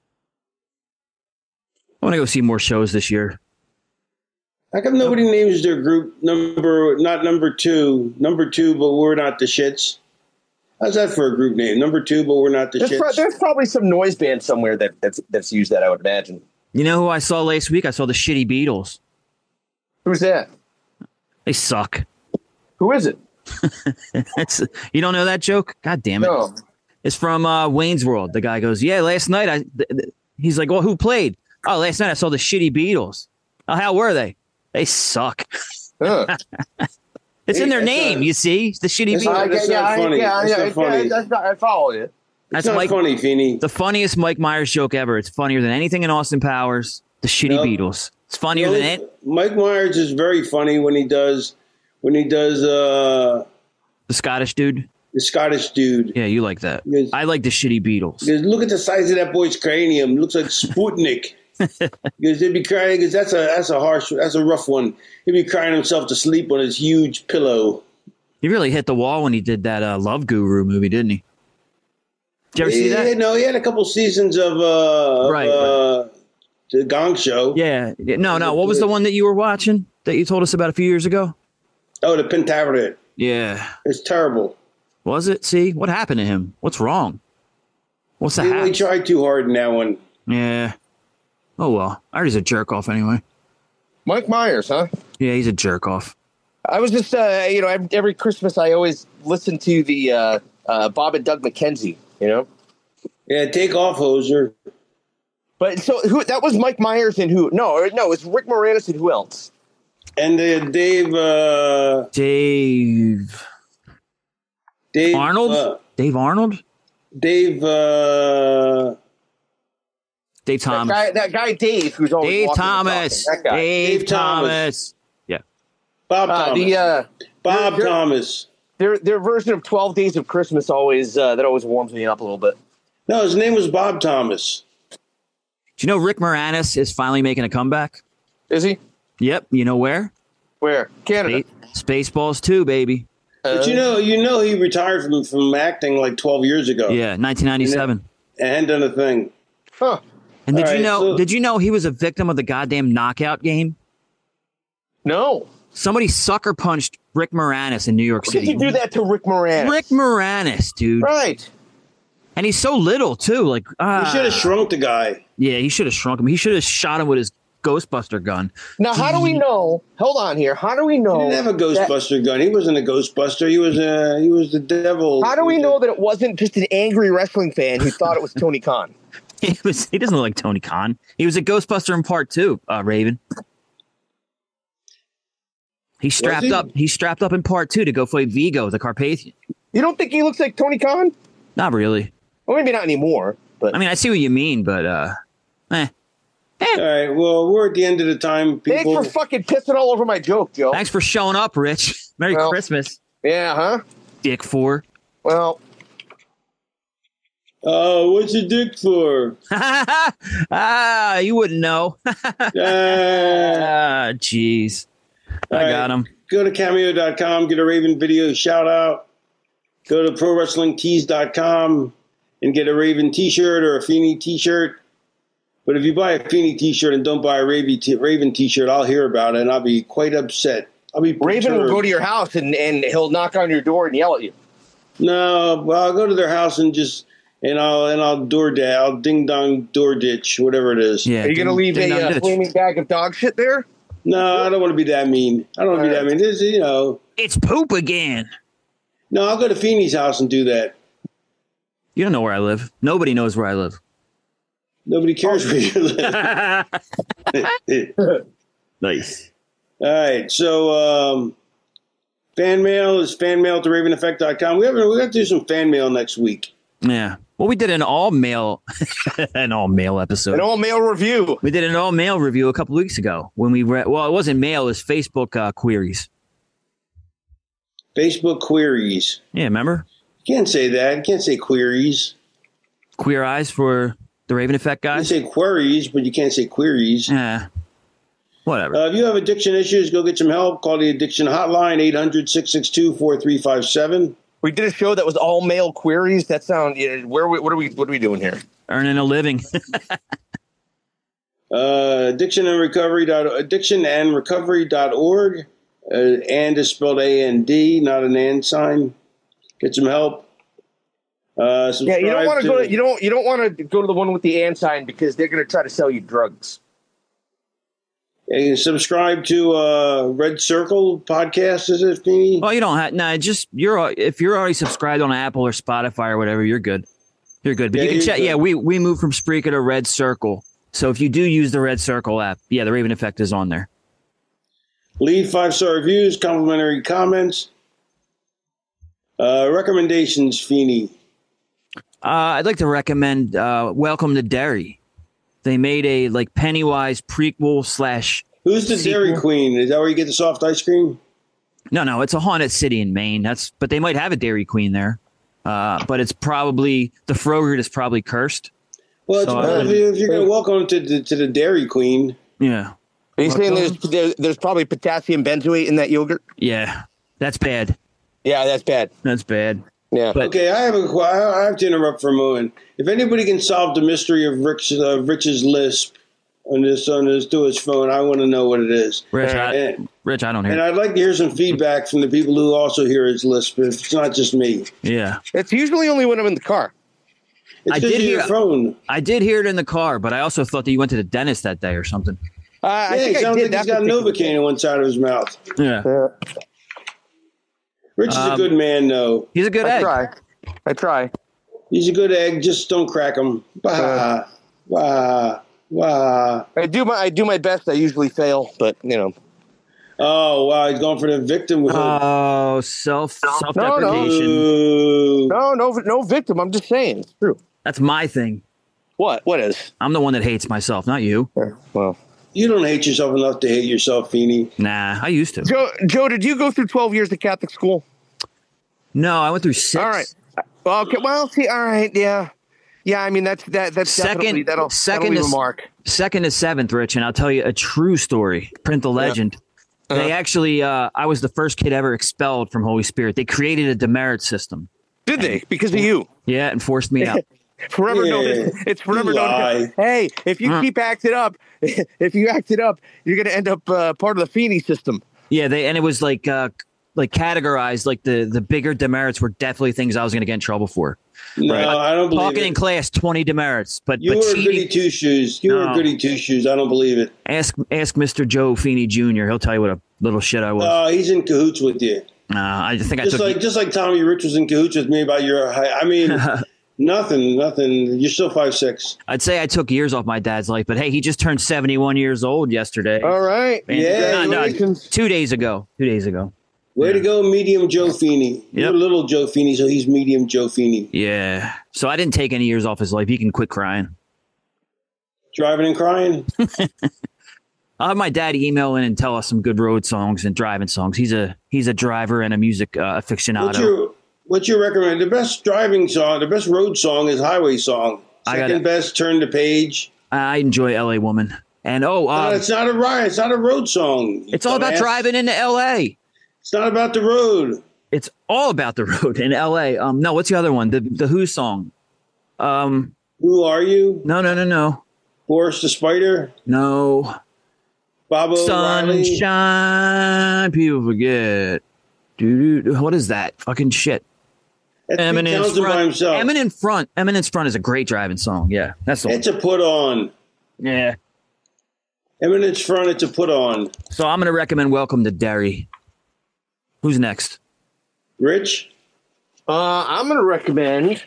I want to go see more shows this year. How come nobody names their group number not number two, number two, but we're not the shits? How's that for a group name? Number two, but we're not the There's, shits. pro- there's probably some noise band somewhere that, that's that's used that, I would imagine. You know who I saw last week? I saw the Shitty Beatles. Who's that? They suck. Who is it? It's, you don't know that joke? God damn it. No. It's from uh, Wayne's World. The guy goes, yeah, last night I. Th- th-. He's like, well, who played? Oh, last night I saw the Shitty Beatles. Oh, how were they? They suck. Huh. It's in their Hey, that's name, not- you see. The Shitty that's Beatles. not- yeah, yeah, funny. yeah, That's yeah, not yeah, funny. that's not- I follow you. It's That's not Mike, funny, Feeney. the funniest Mike Myers joke ever. It's funnier than anything in Austin Powers. The Shitty Nope. Beatles. It's funnier You know, than it. Mike Myers is very funny when he does when he does uh, The Scottish dude. the Scottish dude. Yeah, you like that. Yes. I like the Shitty Beatles. Because look at the size of that boy's cranium. Looks like Sputnik. Because they'd be crying. Because that's a that's a harsh, that's a rough one. He'd be crying himself to sleep on his huge pillow. He really hit the wall when he did that uh, Love Guru movie, didn't he? Did you ever see Yeah, that? no, he had a couple seasons of uh, of, Right, uh the Gong Show. Yeah. Yeah. No, no. What was the one that you were watching that you told us about a few years ago? Oh, the Pentaveret. Yeah. It's terrible. Was it? See? What happened to him? What's wrong? What's the He really hack? tried too hard in that one. Yeah. Oh, well. I heard he's a jerk off anyway. Mike Myers, huh? Yeah, he's a jerk off. I was just, uh, you know, every, every Christmas I always listen to the uh, uh, Bob and Doug McKenzie, you know? Yeah, take off, hoser. But so who that was Mike Myers and who? No, or- no, it's Rick Moranis and who else? And uh, Dave. Uh, Dave. Dave Arnold. Uh, Dave Arnold. Dave. Uh, Dave Thomas. That guy, that guy Dave, who's always Dave walking and Thomas. talking. That guy. Dave, Dave Thomas. Thomas. Yeah. Bob Uh, Thomas. the uh, Bob their- their- Thomas. Their their version of twelve Days of Christmas always uh, that always warms me up a little bit. No, his name was Bob Thomas. Do you know Rick Moranis is finally making a comeback? Is he? Yep. You know where? Where? Canada. Space, Spaceballs two, baby. But you know, you know, he retired from from acting like twelve years ago. Yeah, nineteen ninety-seven. And hadn't done a thing. Huh. And did All you right, know? so- Did you know he was a victim of the goddamn knockout game? No. Somebody sucker punched Rick Moranis in New York Did City. you do that to Rick Moranis? Rick Moranis, dude. Right. And he's so little too. Like, uh, He should have shrunk the guy. Yeah, he should have shrunk him. He should have shot him with his Ghostbuster gun. Now, how do we know? Hold on here. How do we He know? didn't have a that- Ghostbuster gun. He wasn't a Ghostbuster. He was a he was the devil. How do we know that it wasn't just an angry wrestling fan who thought it was Tony Khan? He was. He doesn't look like Tony Khan. He was a Ghostbuster in part two. Uh, Raven. He strapped he? up. He strapped up in part two to go fight Vigo, the Carpathian. You don't think he looks like Tony Khan? Not really. Well, maybe not anymore. But I mean, I see what you mean, but uh, eh. All right. Well, we're at the end of the time, thanks people. for fucking pissing all over my joke, Joe. Thanks for showing up, Rich. Merry Well- Christmas, Yeah, huh? Dick Four. Well, Oh, what's your dick for? ah, you wouldn't know. Ah. Ah, jeez. I All right. got him. Go to cameo dot com, get a Raven video shout out. Go to pro wrestling tees dot com and get a Raven t-shirt or a Feeney t-shirt. But if you buy a Feeney t-shirt and don't buy a Raven t- Raven t-shirt, I'll hear about it and I'll be quite upset. I'll be Raven will perturbed. go to your house and, and he'll knock on your door and yell at you. No, well, I'll go to their house and just and I'll and I'll door da- I'll ding dong door ditch, whatever it is. Yeah. Are you going to leave ding a dong uh, ditch. flaming bag of dog shit there? No, I don't want to be that mean. I don't want to be that mean. This, you know. It's poop again. No, I'll go to Feeney's house and do that. You don't know where I live. Nobody knows where I live. Nobody cares where you live. Nice. All right, so um, fan mail is fan mail to raven effect dot com. We have we got to do some fan mail next week. Yeah. Well, we did an all mail, an all mail episode. An all male review. We did an all mail review a couple weeks ago when we read. Well, it wasn't mail; it was Facebook uh, queries. Facebook queries. Yeah, remember? You can't say that. You can't say queries. Queer eyes for the Raven Effect You can guys. say queries, but you can't say queries. Yeah. Whatever. Uh, if you have addiction issues, go get some help. Call the addiction hotline, eight hundred, six six two, four three five seven. We did a show that was all male queries. That sound. Yeah, where? we- What are we? What are we doing here? Earning a living. Uh, addiction and recovery dot addiction and recovery dot org. Uh, and is spelled A N D, not an and sign. Get some help. Uh, Yeah, you don't subscribe want to go. To, you don't. You don't want to go to the one with the and sign because they're going to try to sell you drugs. And subscribe to uh, Red Circle podcast. Is it, Feeney? Well, you don't have. Nah, just you're. If you're already subscribed on Apple or Spotify or whatever, you're good. You're good. But Yeah, you can you're check. good. Yeah, we we moved from Spreaker to Red Circle. So if you do use the Red Circle app, yeah, the Raven Effect is on there. Leave five star reviews, complimentary comments, uh, recommendations. Feeney. Uh, I'd like to recommend uh, Welcome to Derry. They made a like Pennywise prequel slash. Who's the sequel. Dairy Queen? Is that where you get the soft ice cream? No, no, it's a haunted city in Maine. That's but they might have a Dairy Queen there. Uh, but it's probably the Frogurt is probably cursed. Well, it's, So, well, uh, if, you, if you're going to welcome to the, to the Dairy Queen, Yeah, Are you saying there's there, there's probably potassium benzoate in that yogurt? yeah, that's bad. Yeah, that's bad. That's bad. Yeah. But okay, I have a qu- I have to interrupt for a moment. If anybody can solve the mystery of Rick's, uh, Rich's lisp on this on his to his phone, I want to know what it is. Rich, I, And, Rich, I don't and hear. I'd like to hear some feedback from the people who also hear his lisp. If it's not just me, Yeah, It's usually only when I'm in the car. it's I because did of your hear- phone. I did hear it in the car, but I also thought that you went to the dentist that day or something. Uh, I Yeah, think it I sounds did like that he's got particular Novocaine in one side of his mouth. Yeah, Yeah. Rich is a Um, good man, though. he's a good I egg. try. I try. He's a good egg. Just don't crack him. Wah, wah, wah. I do my I do my best. I usually fail, but you know. Oh, wow. He's going for the victim. Oh, self self No, no. deprecation. Ooh. No, no, no victim. I'm just saying. It's true. That's my thing. What? What is? I'm the one that hates myself, not you. Well, You don't hate yourself enough to hate yourself, Feeney. Nah, I used to. Joe, Joe, did you go through twelve years of Catholic school? No, I went through six. All right. Well, okay. Well, see, all right. Yeah. Yeah. I mean, that's that. That's Second- definitely that'll, second that'll leave is- a mark. Second to seventh, Rich, and I'll tell you a true story. Print the legend. Uh-huh. They actually, uh, I was the first kid ever expelled from Holy Spirit. They created a demerit system. Did they? Because of you. Yeah, and forced me out. Forever Yeah. known. As, it's forever You known. as, lie. Hey, if you Huh. keep acting up, if you act it up, you're going to end up uh, part of the Feeney system. Yeah, they and it was like uh, like categorized. Like the the bigger demerits were definitely things I was going to get in trouble for. No, Right. I don't believe Talking it. in class, twenty demerits, but You but were cheating. goody two shoes. You were No. goody two shoes. I don't believe it. Ask ask Mister Joe Feeney Junior He'll tell you what a little shit I was. Uh, he's in cahoots with you. Uh, I think I Just took. like just like Tommy Rich was in cahoots with me about your height. I mean, nothing, nothing. You're still five six. I'd say I took years off my dad's life, but hey, he just turned seventy-one years old yesterday. All right. And- Yeah, no, no, congratulations. two days ago. Two days ago. Way to go, medium Joe Feeney. You're Yep. little Joe Feeney, so he's medium Joe Feeney. Yeah. So I didn't take any years off his life. He can quit crying. Driving and crying. I'll have my dad email in and tell us some good road songs and driving songs. He's a he's a driver and a music uh, aficionado. What's your What's your recommend? The best driving song, the best road song is Highway Song. I Second gotta- best, Turn the Page. I enjoy L A Woman. And oh, No, uh, it's not a ride. It's not a road song. you it's all about dumbass. driving into L A. It's not about the road. It's all about the road in L A. Um, no, what's the other one? The the Who song? Um, Who are you? no, no, no, no, Boris the Spider. no. Bobo Riley. Sunshine, people forget. Dude, what is that? Fucking shit. That's Pete Eminence Townsend by front. himself. Eminent front. Eminence front is a great driving song. Yeah, that's the one. It's a put on. Yeah. Eminence front. It's a put on. So I'm gonna recommend Welcome to Derry. Who's next? Rich. Uh, I'm going to recommend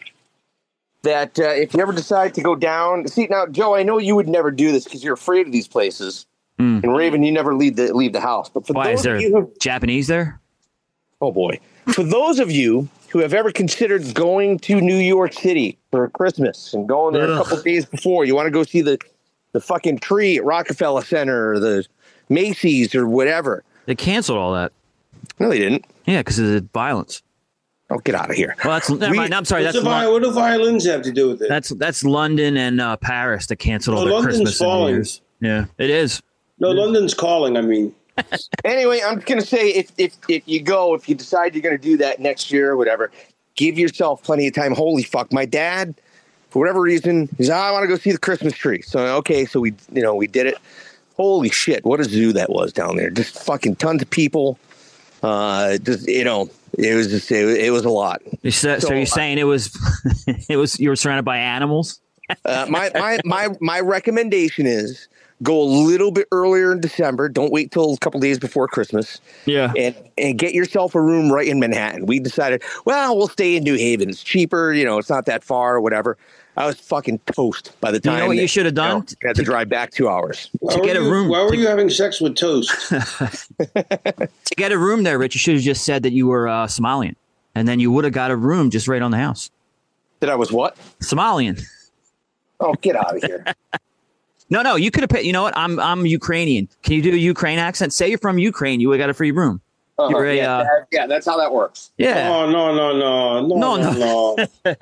that uh, if you ever decide to go down, see now, Joe, I know you would never do this because you're afraid of these places. Mm. And Raven, you never leave the leave the house. But for Why those is there of you who, Japanese there? oh boy, for those of you who have ever considered going to New York City for Christmas and going there a Ugh. couple of days before, you want to go see the the fucking tree at Rockefeller Center or the Macy's or whatever. They canceled all that. No, they didn't. Yeah, because of the violence. Oh, get out of here. Well, that's never We- mind. I'm sorry. What's That's the vi- Lon- what do violins have to do with it? that's that's London and uh, Paris that canceled all Oh, their London's Christmas and New falling. Year's. Yeah, it is. no, London's calling. I mean, Anyway, I'm going to say if, if if you go, if you decide you're going to do that next year or whatever, give yourself plenty of time. Holy fuck. My dad, for whatever reason, he's, oh, I want to go see the Christmas tree. So, okay, so we, you know, we did it. Holy shit. What a zoo that was down there. Just fucking tons of people. Uh, just, you know, it was just, it, it was a lot. You said, so, So, you're uh, saying it was it was you were surrounded by animals? Uh, my, my, my, my recommendation is go a little bit earlier in December. Don't wait till a couple days before Christmas. Yeah. And, and get yourself a room right in Manhattan. We decided, well, we'll stay in New Haven. It's cheaper. You know, it's not that far or whatever. I was fucking toast by the You know time. what you that, should have done? know, I had to drive back two hours. why To were get a you- room- Why were to- you having sex with toast? To get a room there, Rich, you should have just said that you were uh, Somalian, and then you would have got a room just right on the house. That I was what? Somalian. Oh, get out of here. No, no, you could have paid. You know what? I'm I'm Ukrainian. Can you do a Ukraine accent? Say you're from Ukraine. You would have got a free room. Uh-huh. You're a, yeah, uh, that- yeah, that's how that works. Yeah. Oh no no no no No, no no. no!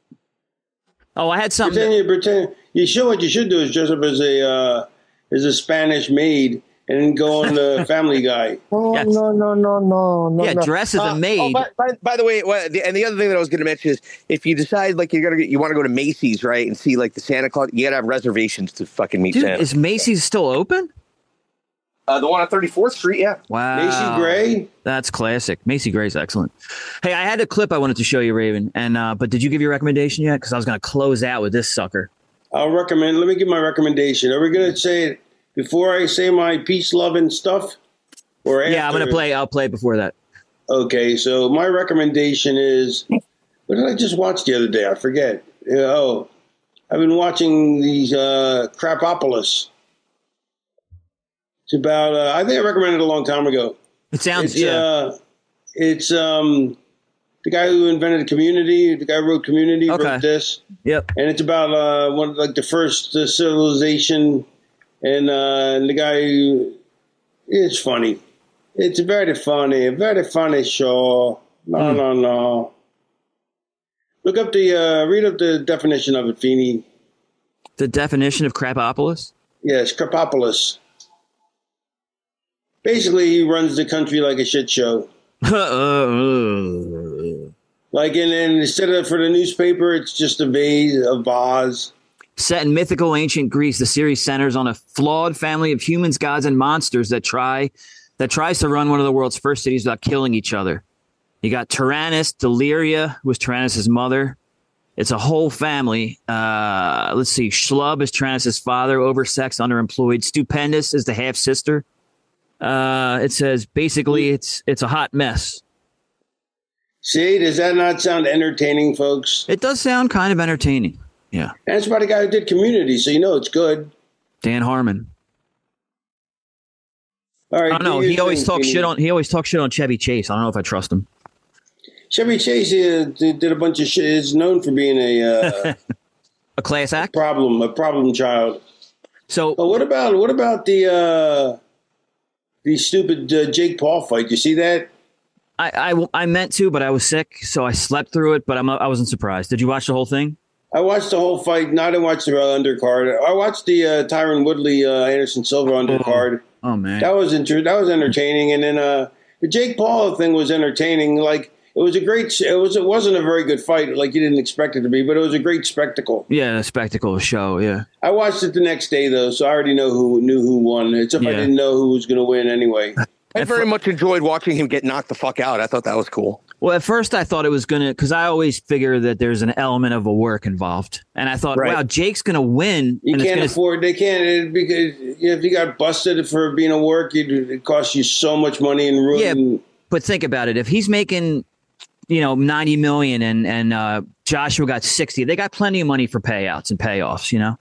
Oh, I had something. pretend you pretend. You should. What you should do is dress up as a uh, as a Spanish maid and then go on the Family Guy. Oh, Yes. no, no, no, no, no. Yeah, no. dress as a Uh, maid. Oh, by, by, by the way, well, the, and the other thing that I was going to mention is if you decide like you're gonna get, you want to go to Macy's, right, and see like the Santa Claus, you got to have reservations to fucking meet Dude, Santa. is Macy's still open? Uh, the one on thirty-fourth Street, yeah. Wow. Macy Gray. That's classic. Macy Gray's excellent. Hey, I had a clip I wanted to show you, Raven. And uh, but did you give your recommendation yet? Because I was going to close out with this sucker. I'll recommend. Let me give my recommendation. Are we going to say it before I say my peace, love, and stuff? Or after? Yeah, I'm going to play. I'll play it before that. Okay, so my recommendation is, what did I just watch the other day? I forget. Uh, oh, I've been watching these uh, Crapopolis. It's about. Uh, I think I recommended it a long time ago. It sounds. It's, yeah. Uh, it's um, the guy who invented Community. The guy who wrote Community Okay. wrote this. Yep. And it's about uh, one like the first uh, civilization, and, uh, and the guy. Who, it's funny. It's very funny. Very funny show. No, Mm. no, no. Look up the uh, read up the definition of it, Feeney. The definition of Crapopolis? Yes, Crapopolis. Basically, he runs the country like a shit show. Like, and then instead of for the newspaper, it's just a vase, a vase. Set in mythical ancient Greece, the series centers on a flawed family of humans, gods, and monsters that try that tries to run one of the world's first cities without killing each other. You got Tyrannus, Deliria, who was Tyrannus' mother. It's a whole family. Uh, let's see. Schlub is Tyrannus' father, oversexed, underemployed. Stupendous is the half sister. Uh, it says basically it's it's a hot mess. See, does that not sound entertaining, folks? It does sound kind of entertaining. Yeah. And it's about a guy who did Community, so you know it's good. Dan Harmon. All right. I don't know. do your He always thing, talks Feeney. shit on. He always talks shit on Chevy Chase. I don't know if I trust him. Chevy Chase uh, did, did a bunch of shit. Is known for being a uh, A class act. problem, a problem child. So But what about what about the uh, the stupid uh, Jake Paul fight? You see that? I, I I meant to, but I was sick, so I slept through it. But I'm I wasn't surprised. Did you watch the whole thing? I watched the whole fight. No, I didn't watch the undercard. I watched the uh, Tyron Woodley uh, Anderson Silva undercard. Oh man, That was inter- That was entertaining. And then uh, the Jake Paul thing was entertaining. Like it was a great. It was. It wasn't a very good fight, like you didn't expect it to be, but it was a great spectacle. yeah, a spectacle, a show. Yeah, I watched it the next day though, so I already know who knew who won. It's if I Yeah. didn't know who was going to win anyway. I very much enjoyed watching him get knocked the fuck out. I thought that was cool. Well, at first I thought it was gonna, because I always figure that there's an element of a work involved, and I thought, Right. wow, Jake's gonna win. You and can't it's gonna, afford. They can't it, because if you got busted for being a work, it, it costs you so much money and ruin. Yeah, but think about it. If he's making, you know, ninety million and and uh, Joshua got sixty, they got plenty of money for payouts and payoffs. You know,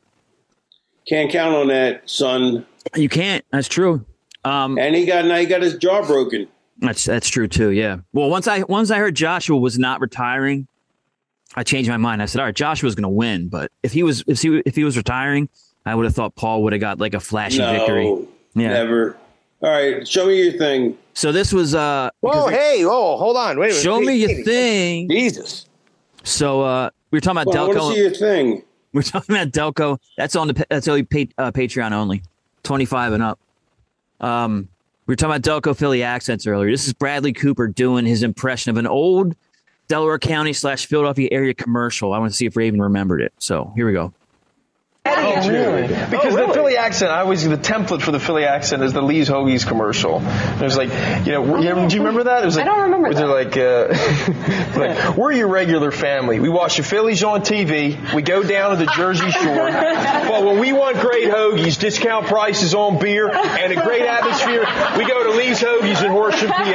Can't count on that, son. you can't. That's true. Um, And he got now he got his jaw broken. That's that's true too. Yeah. Well, once I once I heard Joshua was not retiring, I changed my mind. I said, all right, Joshua's going to win, but if he was if he if he was retiring, I would have thought Paul would have got like a flashy No, victory. Yeah. never. All right, show me your thing. So this was uh. Whoa, because- hey, oh, hold on, wait a minute. Show me your Hey, thing. Jesus. So uh, we were talking about Well, I want to see Delco. your thing. We're talking about Delco. That's on the that's only pa- uh, Patreon only, twenty-five and up. Um. We were talking about Delco Philly accents earlier. This is Bradley Cooper doing his impression of an old Delaware County slash Philadelphia area commercial. I want to see if Raven remembered it. So here we go. Oh, really? Because the Philly accent, I always, the template for the Philly accent is the Lee's Hoagies commercial. It was like, you know, you know, do you remember that? It was like, I don't remember was it like, uh, like, we're your regular family. We watch the Phillies on T V. We go down to the Jersey Shore. But when we want great hoagies, discount prices on beer, and a great atmosphere, we go to Lee's Hoagies in Horsham, P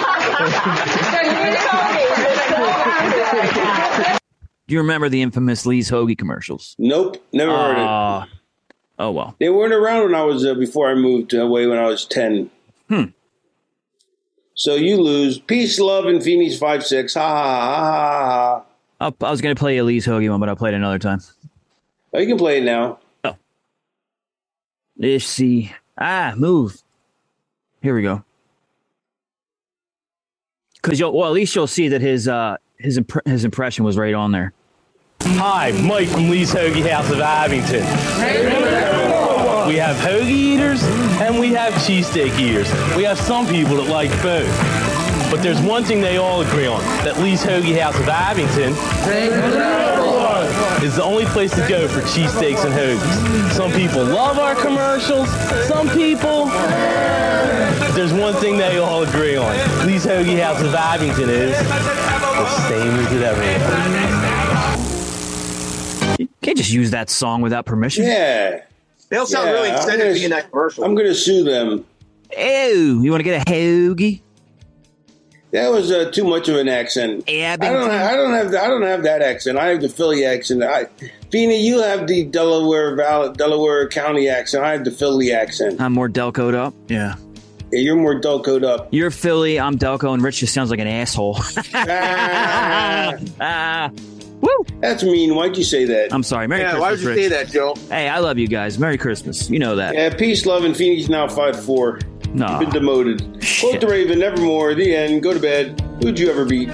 A. Do you remember the infamous Lee's Hoagie commercials? Nope, never heard it. Uh, oh, well. They weren't around when I was uh, before I moved away when I was ten. Hmm. So you lose. Peace, love, and Feeney's five six. Ha ha ha ha ha. I'll, I was going to play a Lee's Hoagie one, but I'll play it another time. Oh, you can play it now. Let's see. Ah, move. Here we go. Because you'll, well, at least you'll see that his uh his imp- his impression was right on there. Hi, Mike from Lee's Hoagie House of Abington. We have hoagie eaters and we have cheesesteak eaters. We have some people that like both. But there's one thing they all agree on, that Lee's Hoagie House of Abington is the only place to go for cheesesteaks and hoagies. Some people love our commercials, some people, but there's one thing they all agree on. Lee's Hoagie House of Abington is the same as it ever was. You can't just use that song without permission. Yeah. They all sound Yeah, really I'm excited gonna to be in that commercial. I'm going to sue them. Ew, you want to get a hoagie? That was uh, too much of an accent. I don't. I don't have. I don't have that accent. I have the Philly accent. I, Feeney, you have the Delaware Valley, Delaware County accent. I have the Philly accent. I'm more Delcoed up. Yeah. Yeah, you're more Delcoed up. You're Philly. I'm Delco, and Rich just sounds like an asshole. ah. ah. Woo! That's mean. Why'd you say that? I'm sorry. Merry yeah, Christmas, why would you Rich. say that, Joe? Hey, I love you guys. Merry Christmas. You know that. Yeah, peace, love, and Feeney's now five four. No. Been demoted. Shit. Quote the Raven, nevermore. The end. Go to bed. Who'd you ever beat?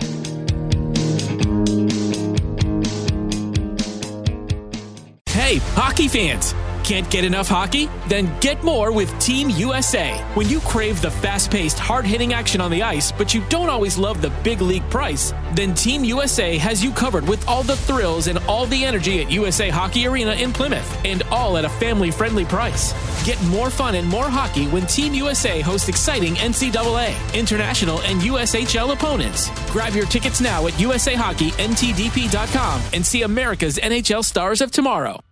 Hey, hockey fans! Can't get enough hockey? Then get more with Team U S A. When you crave the fast-paced, hard-hitting action on the ice, but you don't always love the big league price, then Team U S A has you covered with all the thrills and all the energy at U S A Hockey Arena in Plymouth, and all at a family-friendly price. Get more fun and more hockey when Team U S A hosts exciting N C double A, international, and U S H L opponents. Grab your tickets now at U S A Hockey N T D P dot com and see America's N H L stars of tomorrow.